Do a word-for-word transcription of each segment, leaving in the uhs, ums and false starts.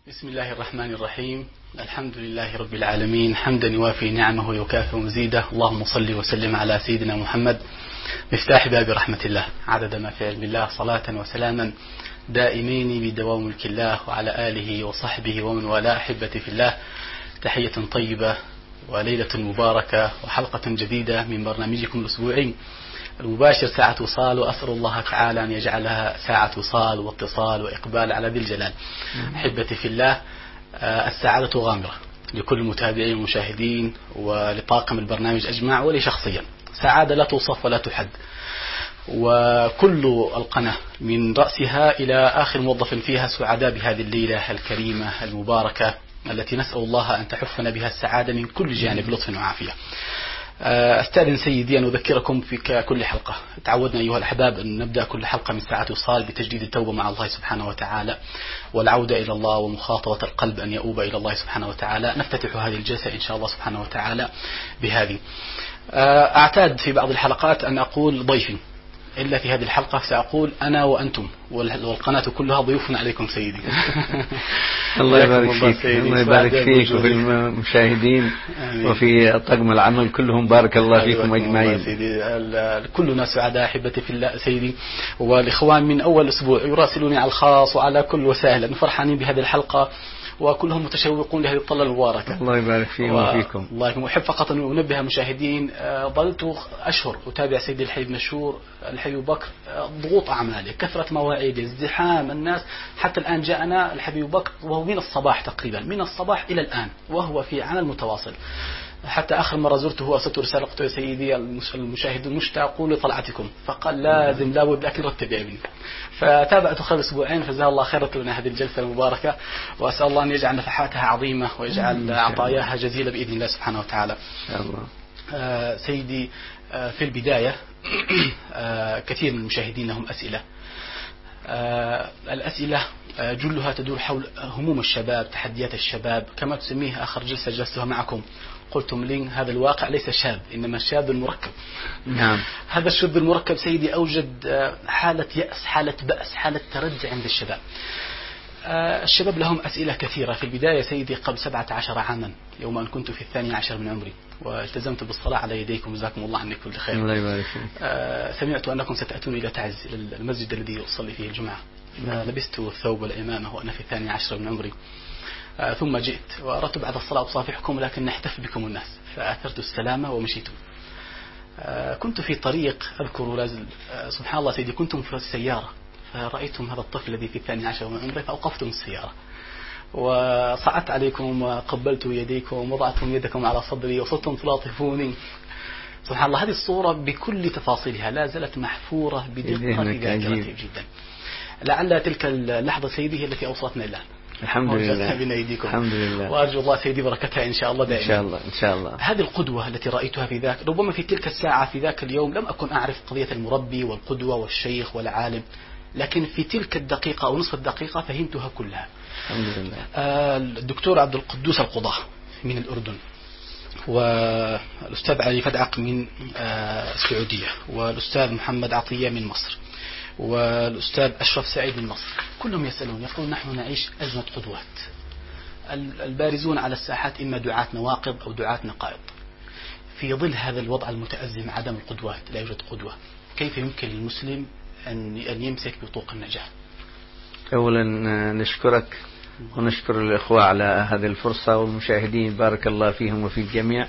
بسم الله الرحمن الرحيم. الحمد لله رب العالمين، حمدا يوافي نعمه ويكافئ مزيده. اللهم صل وسلم على سيدنا محمد مفتاح باب رحمة الله، عدد ما في علم الله، صلاة وسلاما دائمين بدوام ملك الله، وعلى آله وصحبه ومن والاه. أحبتي في الله، تحية طيبة وليلة مباركة وحلقة جديدة من برنامجكم الأسبوعي المباشر ساعة وصال، وأسأل الله تعالى أن يجعلها ساعة وصال واتصال وإقبال على ذي الجلال. أحبتي في الله، السعادة غامرة لكل المتابعين والمشاهدين ولطاقم البرنامج أجمع ولي شخصيا. سعادة لا توصف ولا تحد، وكل القناة من رأسها إلى آخر موظف فيها سعداء بهذه الليلة الكريمة المباركة التي نسأل الله أن تحفنا بها السعادة من كل جانب لطف وعافية. أستاذن سيدي أن أذكركم في كل حلقة، تعودنا أيها الأحباب أن نبدأ كل حلقة من ساعة وصال بتجديد التوبة مع الله سبحانه وتعالى والعودة إلى الله ومخاطبة القلب أن يؤوب إلى الله سبحانه وتعالى. نفتتح هذه الجلسة إن شاء الله سبحانه وتعالى بهذه. أعتاد في بعض الحلقات أن أقول ضيفي، إلا في هذه الحلقة سأقول أنا وأنتم والقناة كلها ضيوف عليكم سيدي. الله يبارك فيك، الله يبارك فيك وفي المشاهدين وفي طاقم العمل كلهم، بارك الله فيكم أجمعين سيدي. كلنا سعداء أحبتي في الله سيدي، والإخوان من أول أسبوع يراسلوني على الخاص وعلى كل وسائل فرحانين بهذه الحلقة، وكلهم متشوقون لهذه الطلة المباركة. الله يبارك فيهم وفيكم. الله يكون. أحب فقط أن أنبه المشاهدين، ظلت أشهر أتابع سيدي الحبيب مشهور الحبيب بكر، ضغوط أعماله، كثرة مواعيده، ازدحام الناس، حتى الآن جاءنا الحبيب بكر وهو من الصباح تقريبا، من الصباح إلى الآن وهو في عمل متواصل. حتى آخر مرة زرته أرسلت رسالة قلت يا سيدي المشاهدون مشتاقون لطلعتكم، فقال لازم لابد لكن رتب يا ابني. فتابعت خلال أسبوعين، فجزاه الله خيرا لنا هذه الجلسة المباركة، وأسأل الله أن يجعل نفحاتها عظيمة ويجعل عطاياها جزيلة بإذن الله سبحانه وتعالى. الله. آه سيدي، آه في البداية آه كثير من المشاهدين لهم أسئلة. آه الأسئلة آه جلها تدور حول هموم الشباب، تحديات الشباب كما تسميه. آخر جلسة جلستها معكم قلتم لي هذا الواقع ليس شاب، إنما الشاب المركب. نعم. هذا الشاب المركب سيدي أوجد حالة يأس، حالة بأس، حالة تردي عند الشباب. الشباب لهم أسئلة كثيرة. في البداية سيدي، قبل سبعة عشر عاما يوم أن كنت في الثاني عشر من عمري والتزمت بالصلاة على يديكم، جزاكم الله عني كل خير. الله يبارك فيك. سمعت أنكم ستأتون إلى تعز المسجد الذي أصلي فيه الجمعة. لبست الثوب والإمامة وأنا في الثاني عشر من عمري، ثم جئت وأردت بعد الصلاة أصافحكم، لكن نحتف بكم الناس، فأثرت السلامة ومشيت. كنت في طريق أذكر لازل سبحان الله سيدي، كنتم في السيارة فرأيتم هذا الطفل الذي في الثاني عشر من عمره، فأوقفتم السيارة وصعدت عليكم وقبلت يديكم ووضعتم يدكم على صدري وصرتم تلاطفوني. سبحان الله، هذه الصورة بكل تفاصيلها لا زالت محفورة بدقة ذاكرتي جدا. لعل تلك اللحظة سيدي هي التي أوصلتنا الآن. الحمد لله. الحمد لله. وأرجو الله سيدي بركتها إن شاء الله دائما. إن شاء الله إن شاء الله. هذه القدوة التي رأيتها في ذاك، ربما في تلك الساعة في ذاك اليوم لم أكن أعرف قضية المربي والقدوة والشيخ والعالم، لكن في تلك الدقيقة أو نصف الدقيقة فهمتها كلها. الحمد لله. آه الدكتور عبد القدوس القضاة من الأردن، والأستاذ علي فدعق من آه السعودية، والأستاذ محمد عطية من مصر، والأستاذ أشرف سعيد من مصر، كلهم يسألون يقولون نحن نعيش أزمة قدوات. البارزون على الساحات إما دعاة نواقض أو دعاة نقائض. في ظل هذا الوضع المتأزم، عدم القدوات، لا يوجد قدوة، كيف يمكن للمسلم أن أن يمسك بطوق النجاة؟ أولا نشكرك ونشكر الإخوة على هذه الفرصة والمشاهدين، بارك الله فيهم وفي الجميع.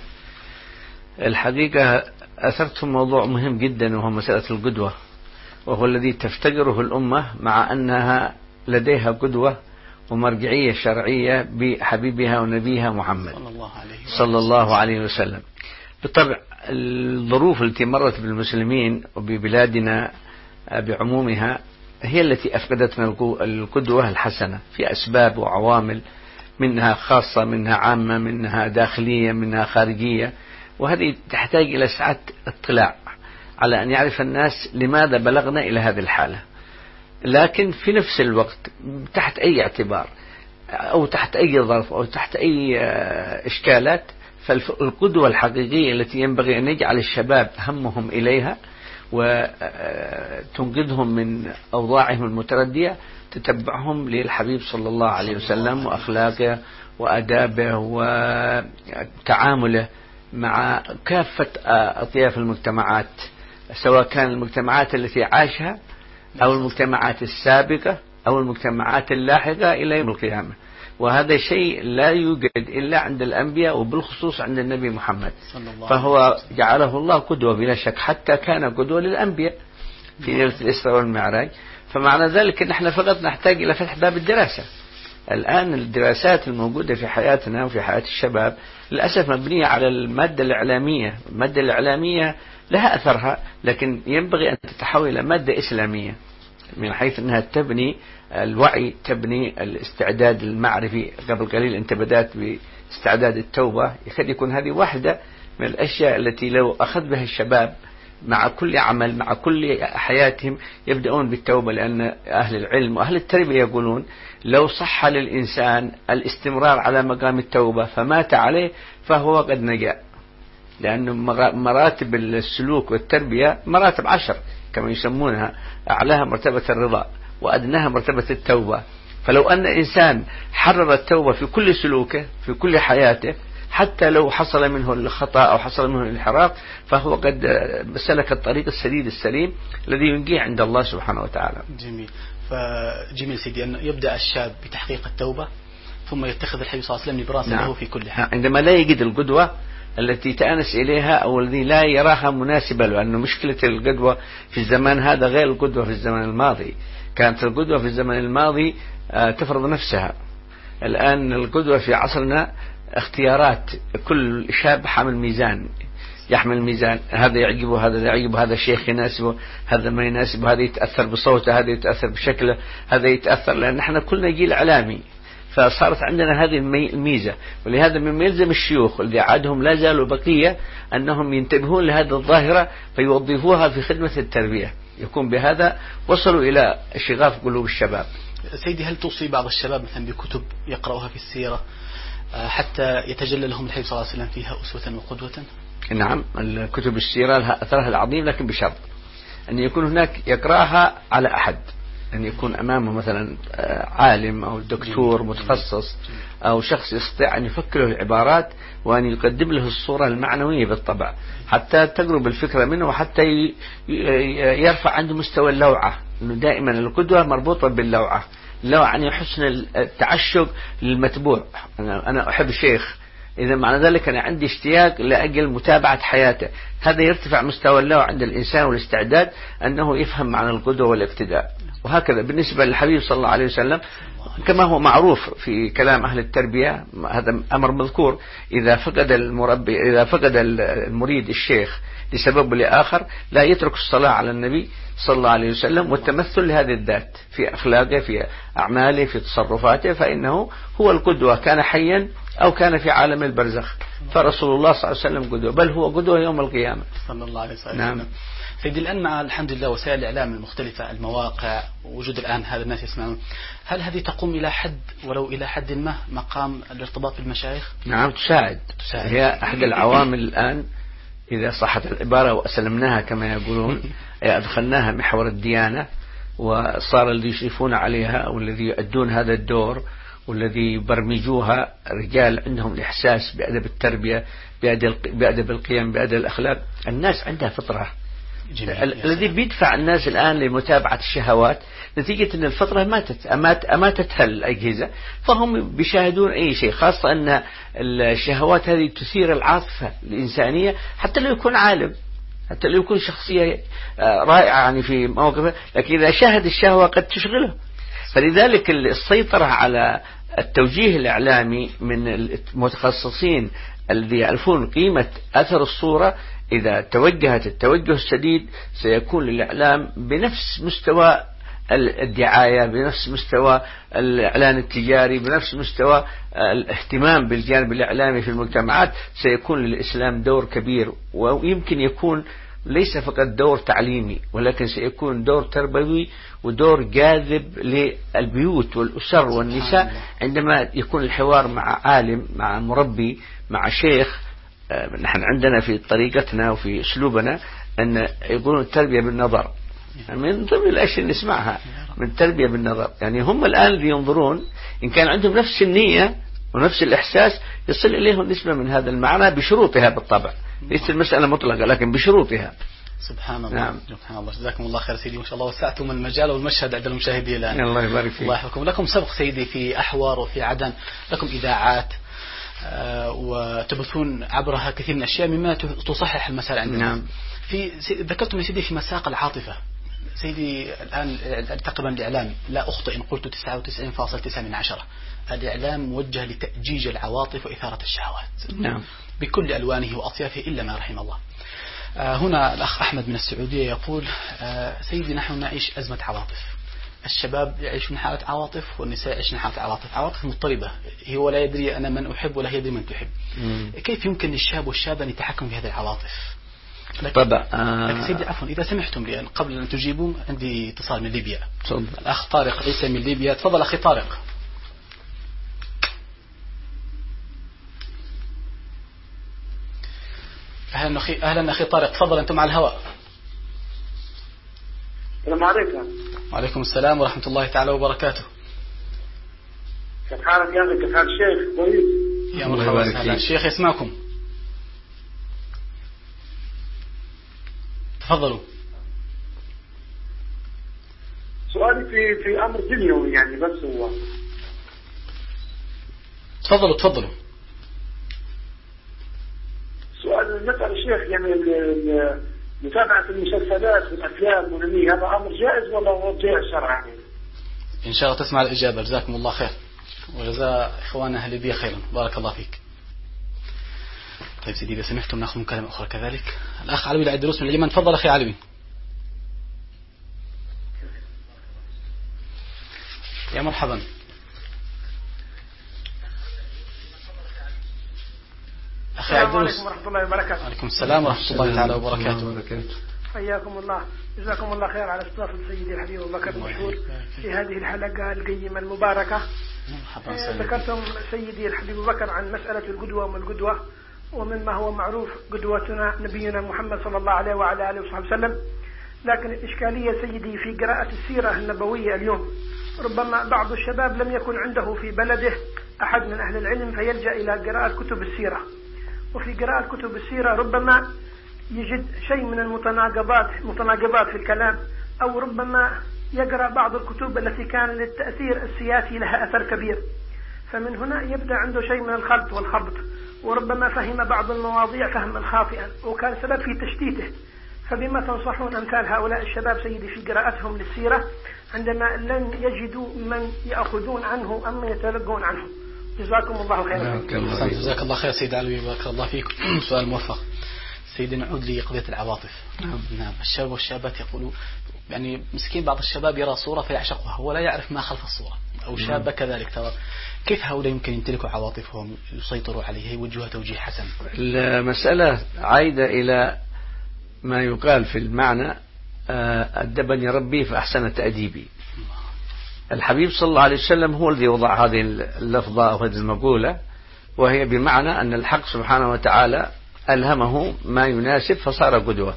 الحقيقة أثرتم موضوع مهم جدا، وهو مسألة القدوة، وهو الذي تفتقره الأمة، مع أنها لديها قدوة ومرجعية شرعية بحبيبها ونبيها محمد صلى الله عليه وسلم. بالطبع الظروف التي مرت بالمسلمين وببلادنا بعمومها هي التي أفقدتنا القدوة الحسنة في أسباب وعوامل، منها خاصة منها عامة منها داخلية منها خارجية، وهذه تحتاج إلى سعة اطلاع على أن يعرف الناس لماذا بلغنا إلى هذه الحالة. لكن في نفس الوقت تحت أي اعتبار أو تحت أي ظرف أو تحت أي إشكالات، فالقدوة الحقيقية التي ينبغي أن يجعل الشباب همهم إليها وتنقذهم من أوضاعهم المتردية تتبعهم للحبيب صلى الله عليه وسلم وأخلاقه وأدابه وتعامله مع كافة أطياف المجتمعات، سواء كان المجتمعات التي عاشها أو المجتمعات السابقة أو المجتمعات اللاحقة إلى يوم القيامة. وهذا شيء لا يوجد إلا عند الأنبياء وبالخصوص عند النبي محمد، فهو جعله الله قدوة بلا شك، حتى كان قدوة للأنبياء في ليلة الإسراء والمعراج. فمعنى ذلك أن احنا فقط نحتاج إلى فتح باب الدراسة. الآن الدراسات الموجودة في حياتنا وفي حياة الشباب للأسف مبنية على المادة الإعلامية. المادة الإعلامية لها أثرها، لكن ينبغي أن تتحول إلى مادة إسلامية من حيث أنها تبني الوعي، تبني الاستعداد المعرفي. قبل قليل أنت بدأت باستعداد التوبة، يكاد يكون هذه واحدة من الأشياء التي لو أخذ بها الشباب مع كل عمل، مع كل حياتهم، يبدأون بالتوبة. لأن أهل العلم وأهل التربية يقولون لو صح للإنسان الاستمرار على مقام التوبة فمات عليه فهو قد نجا، لأن مراتب السلوك والتربية مراتب عشر كما يسمونها، أعلاها مرتبة الرضا وأدناها مرتبة التوبة. فلو أن إنسان حرر التوبة في كل سلوكه في كل حياته، حتى لو حصل منه الخطأ أو حصل منه الانحراف، فهو قد سلك الطريق السديد السليم الذي ينجيه عند الله سبحانه وتعالى. جميل. فجميل سيدي أن يبدأ الشاب بتحقيق التوبة ثم يتخذ الحبيب صلى الله عليه وسلم نبراسا له في كل حال. عندما لا يجد القدوة التي تأنس إليها أو الذي لا يراها مناسبة، لأنه مشكلة القدوة في الزمان هذا غير القدوة في الزمن الماضي. كانت القدوة في الزمن الماضي تفرض نفسها. الآن القدوة في عصرنا اختيارات، كل شاب حامل ميزان، يحمل ميزان، هذا يعجبه، هذا لا يعجبه، هذا الشيخ يناسبه، هذا ما يناسبه، هذا يتأثر بصوته، هذا يتأثر بشكله، هذا يتأثر، لأن احنا كلنا جيل إعلامي، فصارت عندنا هذه الميزة. ولهذا مما يلزم الشيوخ اللي عادهم لا زالوا بقية أنهم ينتبهون لهذه الظاهرة فيوظفوها في خدمة التربية، يكون بهذا وصلوا إلى شغاف قلوب الشباب. سيدي، هل توصي بعض الشباب مثلا بكتب يقرأوها في السيرة حتى يتجلى لهم الحبيب صلى الله عليه وسلم فيها أسوة وقدوة؟ نعم، الكتب السيرة لها أثرها العظيم، لكن بشرط أن يكون هناك يقرأها على أحد، أن يكون أمامه مثلا عالم أو دكتور متخصص أو شخص يستطيع أن يفكر له العبارات وأن يقدم له الصورة المعنوية بالطبع، حتى تقرب الفكرة منه وحتى يرفع عنده مستوى اللوعة. إنه دائما القدوة مربوطة باللوعة، اللوعة يعني حسن التعشق للمتبوع. أنا أحب الشيخ، إذا معنى ذلك أنا عندي اشتياق لأجل متابعة حياته. هذا يرتفع مستوى اللوعة عند الإنسان والاستعداد أنه يفهم معنى القدوة والاقتداء. وهكذا بالنسبة للحبيب صلى الله عليه وسلم كما هو معروف في كلام أهل التربية، هذا أمر مذكور، إذا فقد المربي إذا فقد المريد الشيخ لسبب لآخر لا يترك الصلاة على النبي صلى الله عليه وسلم والتمثل لهذه الذات في أخلاقه في أعماله في تصرفاته، فإنه هو القدوة كان حيا أو كان في عالم البرزخ. فرسول الله صلى الله عليه وسلم قدوة، بل هو قدوة يوم القيامة صلى الله عليه وسلم. نعم. سيدي، الآن مع الحمد لله وسائل الإعلام المختلفة، المواقع، وجود الآن هذا الناس يسمعون، هل هذه تقوم إلى حد ولو إلى حد ما مقام الارتباط بالمشايخ؟ نعم، تساعد. تساعد. هي أحد العوامل الآن إذا صحت العبارة وأسلمناها كما يقولون، أدخلناها محور الديانة، وصار الذي يشرفون عليها أو الذي يؤدون هذا الدور والذي يبرمجوها رجال عندهم الإحساس بأدب التربية، بأدب القيم، بأدب الأخلاق. الناس عندها فطرة. الذي بيدفع الناس الآن لمتابعة الشهوات نتيجة أن الفطرة ماتت أمات أماتتها الأجهزة، فهم بيشاهدون أي شيء، خاصة أن الشهوات هذه تثير العاطفة الإنسانية، حتى لو يكون عالم، حتى لو يكون شخصية رائعة يعني في موقفه، لكن إذا شاهد الشهوة قد تشغله. فلذلك السيطرة على التوجيه الإعلامي من المتخصصين الذي يعرفون قيمة أثر الصورة، إذا توجهت التوجه السديد سيكون للإعلام بنفس مستوى الدعاية، بنفس مستوى الإعلان التجاري، بنفس مستوى الاهتمام بالجانب الإعلامي في المجتمعات. سيكون للإسلام دور كبير، ويمكن يكون ليس فقط دور تعليمي، ولكن سيكون دور تربوي ودور جاذب للبيوت والأسر والنساء، عندما يكون الحوار مع عالم، مع مربي، مع شيخ. نحن عندنا في طريقتنا وفي أسلوبنا أن يقولون التربية بالنظر، من ضمن الأشياء اللي نسمعها من التربية بالنظر. يعني هم الآن اللي ينظرون إن كان عندهم نفس النية ونفس الإحساس يصل إليهم نسبة من هذا المعنى بشروطها بالطبع، ليس المسألة مطلقة لكن بشروطها. سبحان الله. نعم. سبحان الله. جزاكم الله خير سيدي، ما شاء الله وسعتم المجال والمشهد عند المشاهدين الآن. الله يبارك فيك. الله يحفظكم. لكم سبق سيدي في أحوار وفي عدن، لكم إذاعات آه وتبثون عبرها كثير من الأشياء مما تصحح المسائل عندنا. نعم. في ذكرتم يا سيدي في مساق العاطفة سيدي، الآن تقريبا الإعلام لا أخطئ إن قلت تسعة وتسعين فاصلة تسعة من عشرة الإعلام موجه لتأجيج العواطف وإثارة الشهوات. نعم. بكل ألوانه وأطيافه إلا ما رحم الله. آه هنا الأخ أحمد من السعودية يقول آه سيدي نحن نعيش أزمة عواطف، الشباب يعيشون حالة عواطف والنساء يعيشون حالة عواطف، عواطف مضطربة، هو لا يدري أنا من أحب ولا يدري من تحب. مم. كيف يمكن للشاب والشابة أن يتحكموا في هذه العواطف؟ طبعا. لكن سيدي عفوا إذا سمحتم لي قبل أن تجيبوا عندي اتصال من ليبيا. تفضل. الأخ طارق عيسى من ليبيا. تفضل أخي طارق. أهلا أخي أهلا أخي طارق، تفضل أنتم على الهواء. السلام عليكم. وعليكم السلام ورحمة الله تعالى وبركاته. كيف حالك يا أخي؟ كيف حال الشيخ؟ كويس. يا مرحبا وسهلا. الشيخ يسمعكم. تفضلوا. سؤالي في في أمر دنيوي يعني، بس هو تفضلوا تفضلوا. سؤال نسأل الشيخ يعني متابعة المسلسلات والأفلام والأنمي هذا أمر جائز ولا هو جائز شرعا؟ إن شاء الله تسمع الإجابة. جزاكم الله خير وجزاء إخواننا أهل ليبيا خيرا، بارك الله فيك. طيب سيدي إذا سمحتم نأخذ مكالمة أخرى كذلك. الأخ علوي العدروس من اليمن. تفضل أخي علوي. يا مرحبا. أخي عدروس. السلام عليكم ورحمة الله وبركاته. وعليكم السلام ورحمة الله تعالى وبركاته. حياكم الله، جزاكم الله خير على استضافة سيدي الحبيب أبو بكر المشهور في هذه الحلقة القيمة المباركة. ذكرتم سيدي الحبيب أبو بكر عن مسألة القدوة وما القدوة، ومما هو معروف قدوتنا نبينا محمد صلى الله عليه وعلى آله وصحبه وسلم. لكن الإشكالية سيدي في قراءة السيرة النبوية اليوم، ربما بعض الشباب لم يكن عنده في بلده أحد من أهل العلم فيلجأ إلى قراءة كتب السيرة، وفي قراءة كتب السيرة ربما يجد شيء من المتناقضات متناقضات في الكلام، أو ربما يقرأ بعض الكتب التي كان للتأثير السياسي لها أثر كبير، فمن هنا يبدأ عنده شيء من الخلط والخبط، وربما فهم بعض المواضيع فهما خاطئا وكان سبب في تشتيته. فبما تنصحون أمثال هؤلاء الشباب سيدي في قراءتهم للسيرة عندما لن يجدوا من يأخذون عنه أم يتلقون عنه؟ جزاكم الله خيرا. جزاك الله خير سيد علوي، بارك الله فيك. سؤال موفق. سيدي نعود لقضية العواطف. نعم. نعم. الشباب والشابات يقولوا يعني مسكين بعض الشباب يرى صورة فيعشقها ولا يعرف ما خلف الصورة، أو شابة كذلك. ترى كيف هؤلاء يمكن يمتلكوا عواطفهم يسيطروا عليها يوجهها توجيه حسن؟ المسألة عايدة إلى ما يقال في المعنى أدبني ربي فأحسن تأديبي. الحبيب صلى الله عليه وسلم هو الذي وضع هذه اللفظة أو هذه المقولة، وهي بمعنى أن الحق سبحانه وتعالى ألهمه ما يناسب فصار قدوة.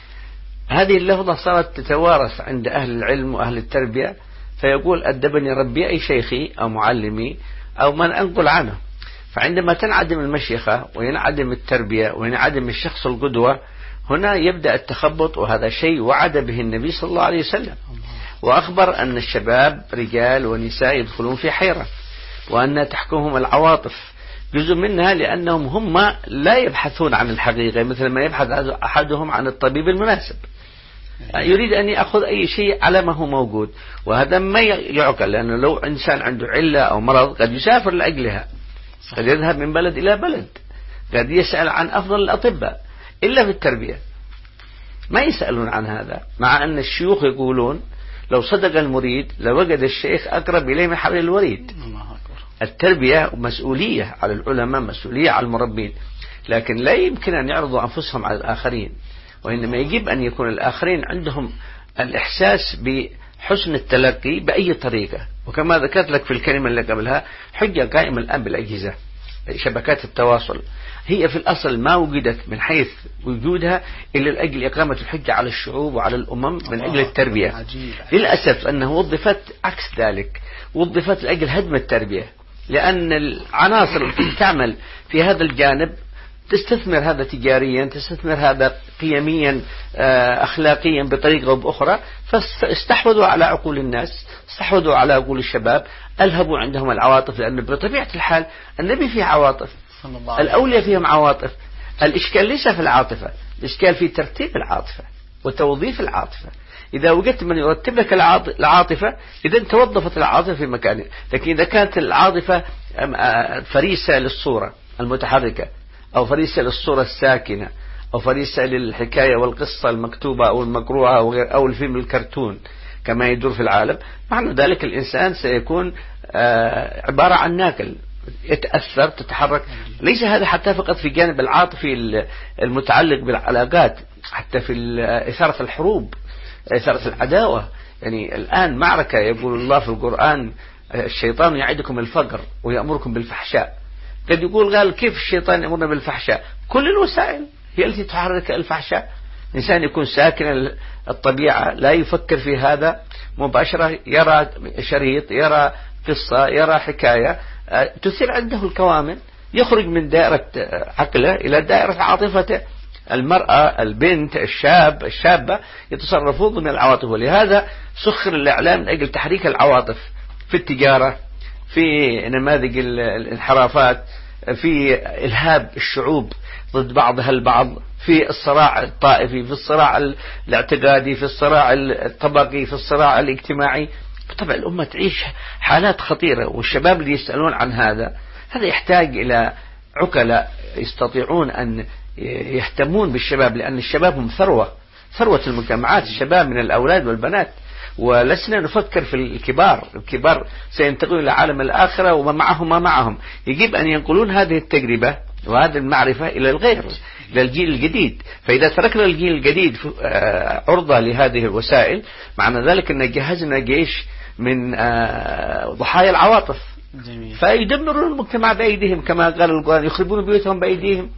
هذه اللفظة صارت تتوارث عند أهل العلم وأهل التربية، فيقول أدبني ربي أي شيخي أو معلمي أو من أنقل عنه. فعندما تنعدم المشيخة وينعدم التربية وينعدم الشخص القدوة، هنا يبدأ التخبط، وهذا شيء وعد به النبي صلى الله عليه وسلم، وأخبر أن الشباب رجال ونساء يدخلون في حيرة، وأن تحكمهم العواطف. جزء منها لأنهم هم لا يبحثون عن الحقيقة مثل ما يبحث أحدهم عن الطبيب المناسب، يريد أن يأخذ أي شيء على ما هو موجود، وهذا ما يعقل، لأنه لو إنسان عنده علة أو مرض قد يسافر لأجلها، قد يذهب من بلد إلى بلد، قد يسأل عن أفضل الأطباء. إلا في التربية ما يسألون عن هذا، مع أن الشيوخ يقولون لو صدق المريد لوجد الشيخ أقرب إليه من حبل الوريد. التربية مسؤولية على العلماء، مسؤولية على المربين، لكن لا يمكن أن يعرضوا أنفسهم على الآخرين، وإنما يجب أن يكون الآخرين عندهم الإحساس بحسن التلقي بأي طريقة. وكما ذكرت لك في الكلمة اللي قبلها، حجة قائمة الآن بالأجهزة، شبكات التواصل هي في الأصل ما وجدت من حيث وجودها إلا لأجل إقامة الحجة على الشعوب وعلى الأمم من أجل التربية. عجيب. للأسف أنه وظفت عكس ذلك، وظفت لأجل هدم التربية، لأن العناصر التي تعمل في هذا الجانب تستثمر هذا تجاريا، تستثمر هذا قيميا أخلاقيا بطريقة أو بأخرى، فاستحوذوا على عقول الناس، استحوذوا على عقول الشباب، ألهبوا عندهم العواطف، لأن بطبيعة الحال النبي فيه عواطف، الأولياء فيهم عواطف. الإشكال ليس في العاطفة، الإشكال في ترتيب العاطفة وتوظيف العاطفة. إذا وجدت من يرتب لك العاطفة إذا توظفت العاطفة في مكانها. لكن إذا كانت العاطفة فريسة للصورة المتحركة، أو فريسة للصورة الساكنة، أو فريسة للحكاية والقصة المكتوبة أو المقروءة أو الفيلم الكرتون كما يدور في العالم، معنى ذلك الإنسان سيكون عبارة عن ناقل، يتأثر، تتحرك. ليس هذا حتى فقط في جانب العاطفي المتعلق بالعلاقات، حتى في إثارة الحروب، إثارة العداوة. يعني الآن معركة يقول الله في القرآن الشيطان يعدكم الفقر ويأمركم بالفحشاء. قد يقول قال كيف الشيطان يأمرنا بالفحشاء؟ كل الوسائل هي التي تحرك الفحشاء. إنسان يكون ساكن الطبيعة لا يفكر في هذا مباشرة، يرى شريط، يرى قصة، يرى حكاية تثير عنده الكوامن، يخرج من دائرة عقله إلى دائرة عاطفته. المرأة، البنت، الشاب، الشابة يتصرفون ضمن العواطف، ولهذا سخر الإعلام من أجل تحريك العواطف في التجارة، في نماذج الانحرافات، في إلهاب الشعوب ضد بعضها البعض، في الصراع الطائفي، في الصراع الاعتقادي، في الصراع الطبقي، في الصراع الاجتماعي. طبعا الأمة تعيش حالات خطيرة، والشباب اللي يسألون عن هذا هذا يحتاج إلى عقلاء يستطيعون أن يهتمون بالشباب، لأن الشباب هم ثروة، ثروة المجتمعات. الشباب من الأولاد والبنات، ولسنا نفكر في الكبار. الكبار سينتقلون إلى عالم الآخرة وما معهم ما معهم. يجب أن ينقلون هذه التجربة وهذه المعرفة إلى الغير، إلى الجيل الجديد. فإذا تركنا الجيل الجديد عرضة لهذه الوسائل، معنى ذلك أن جهزنا جيش من ضحايا العواطف. جميل. فيدمرون المجتمع بأيديهم كما قال القرآن، يخربون بيوتهم بأيديهم.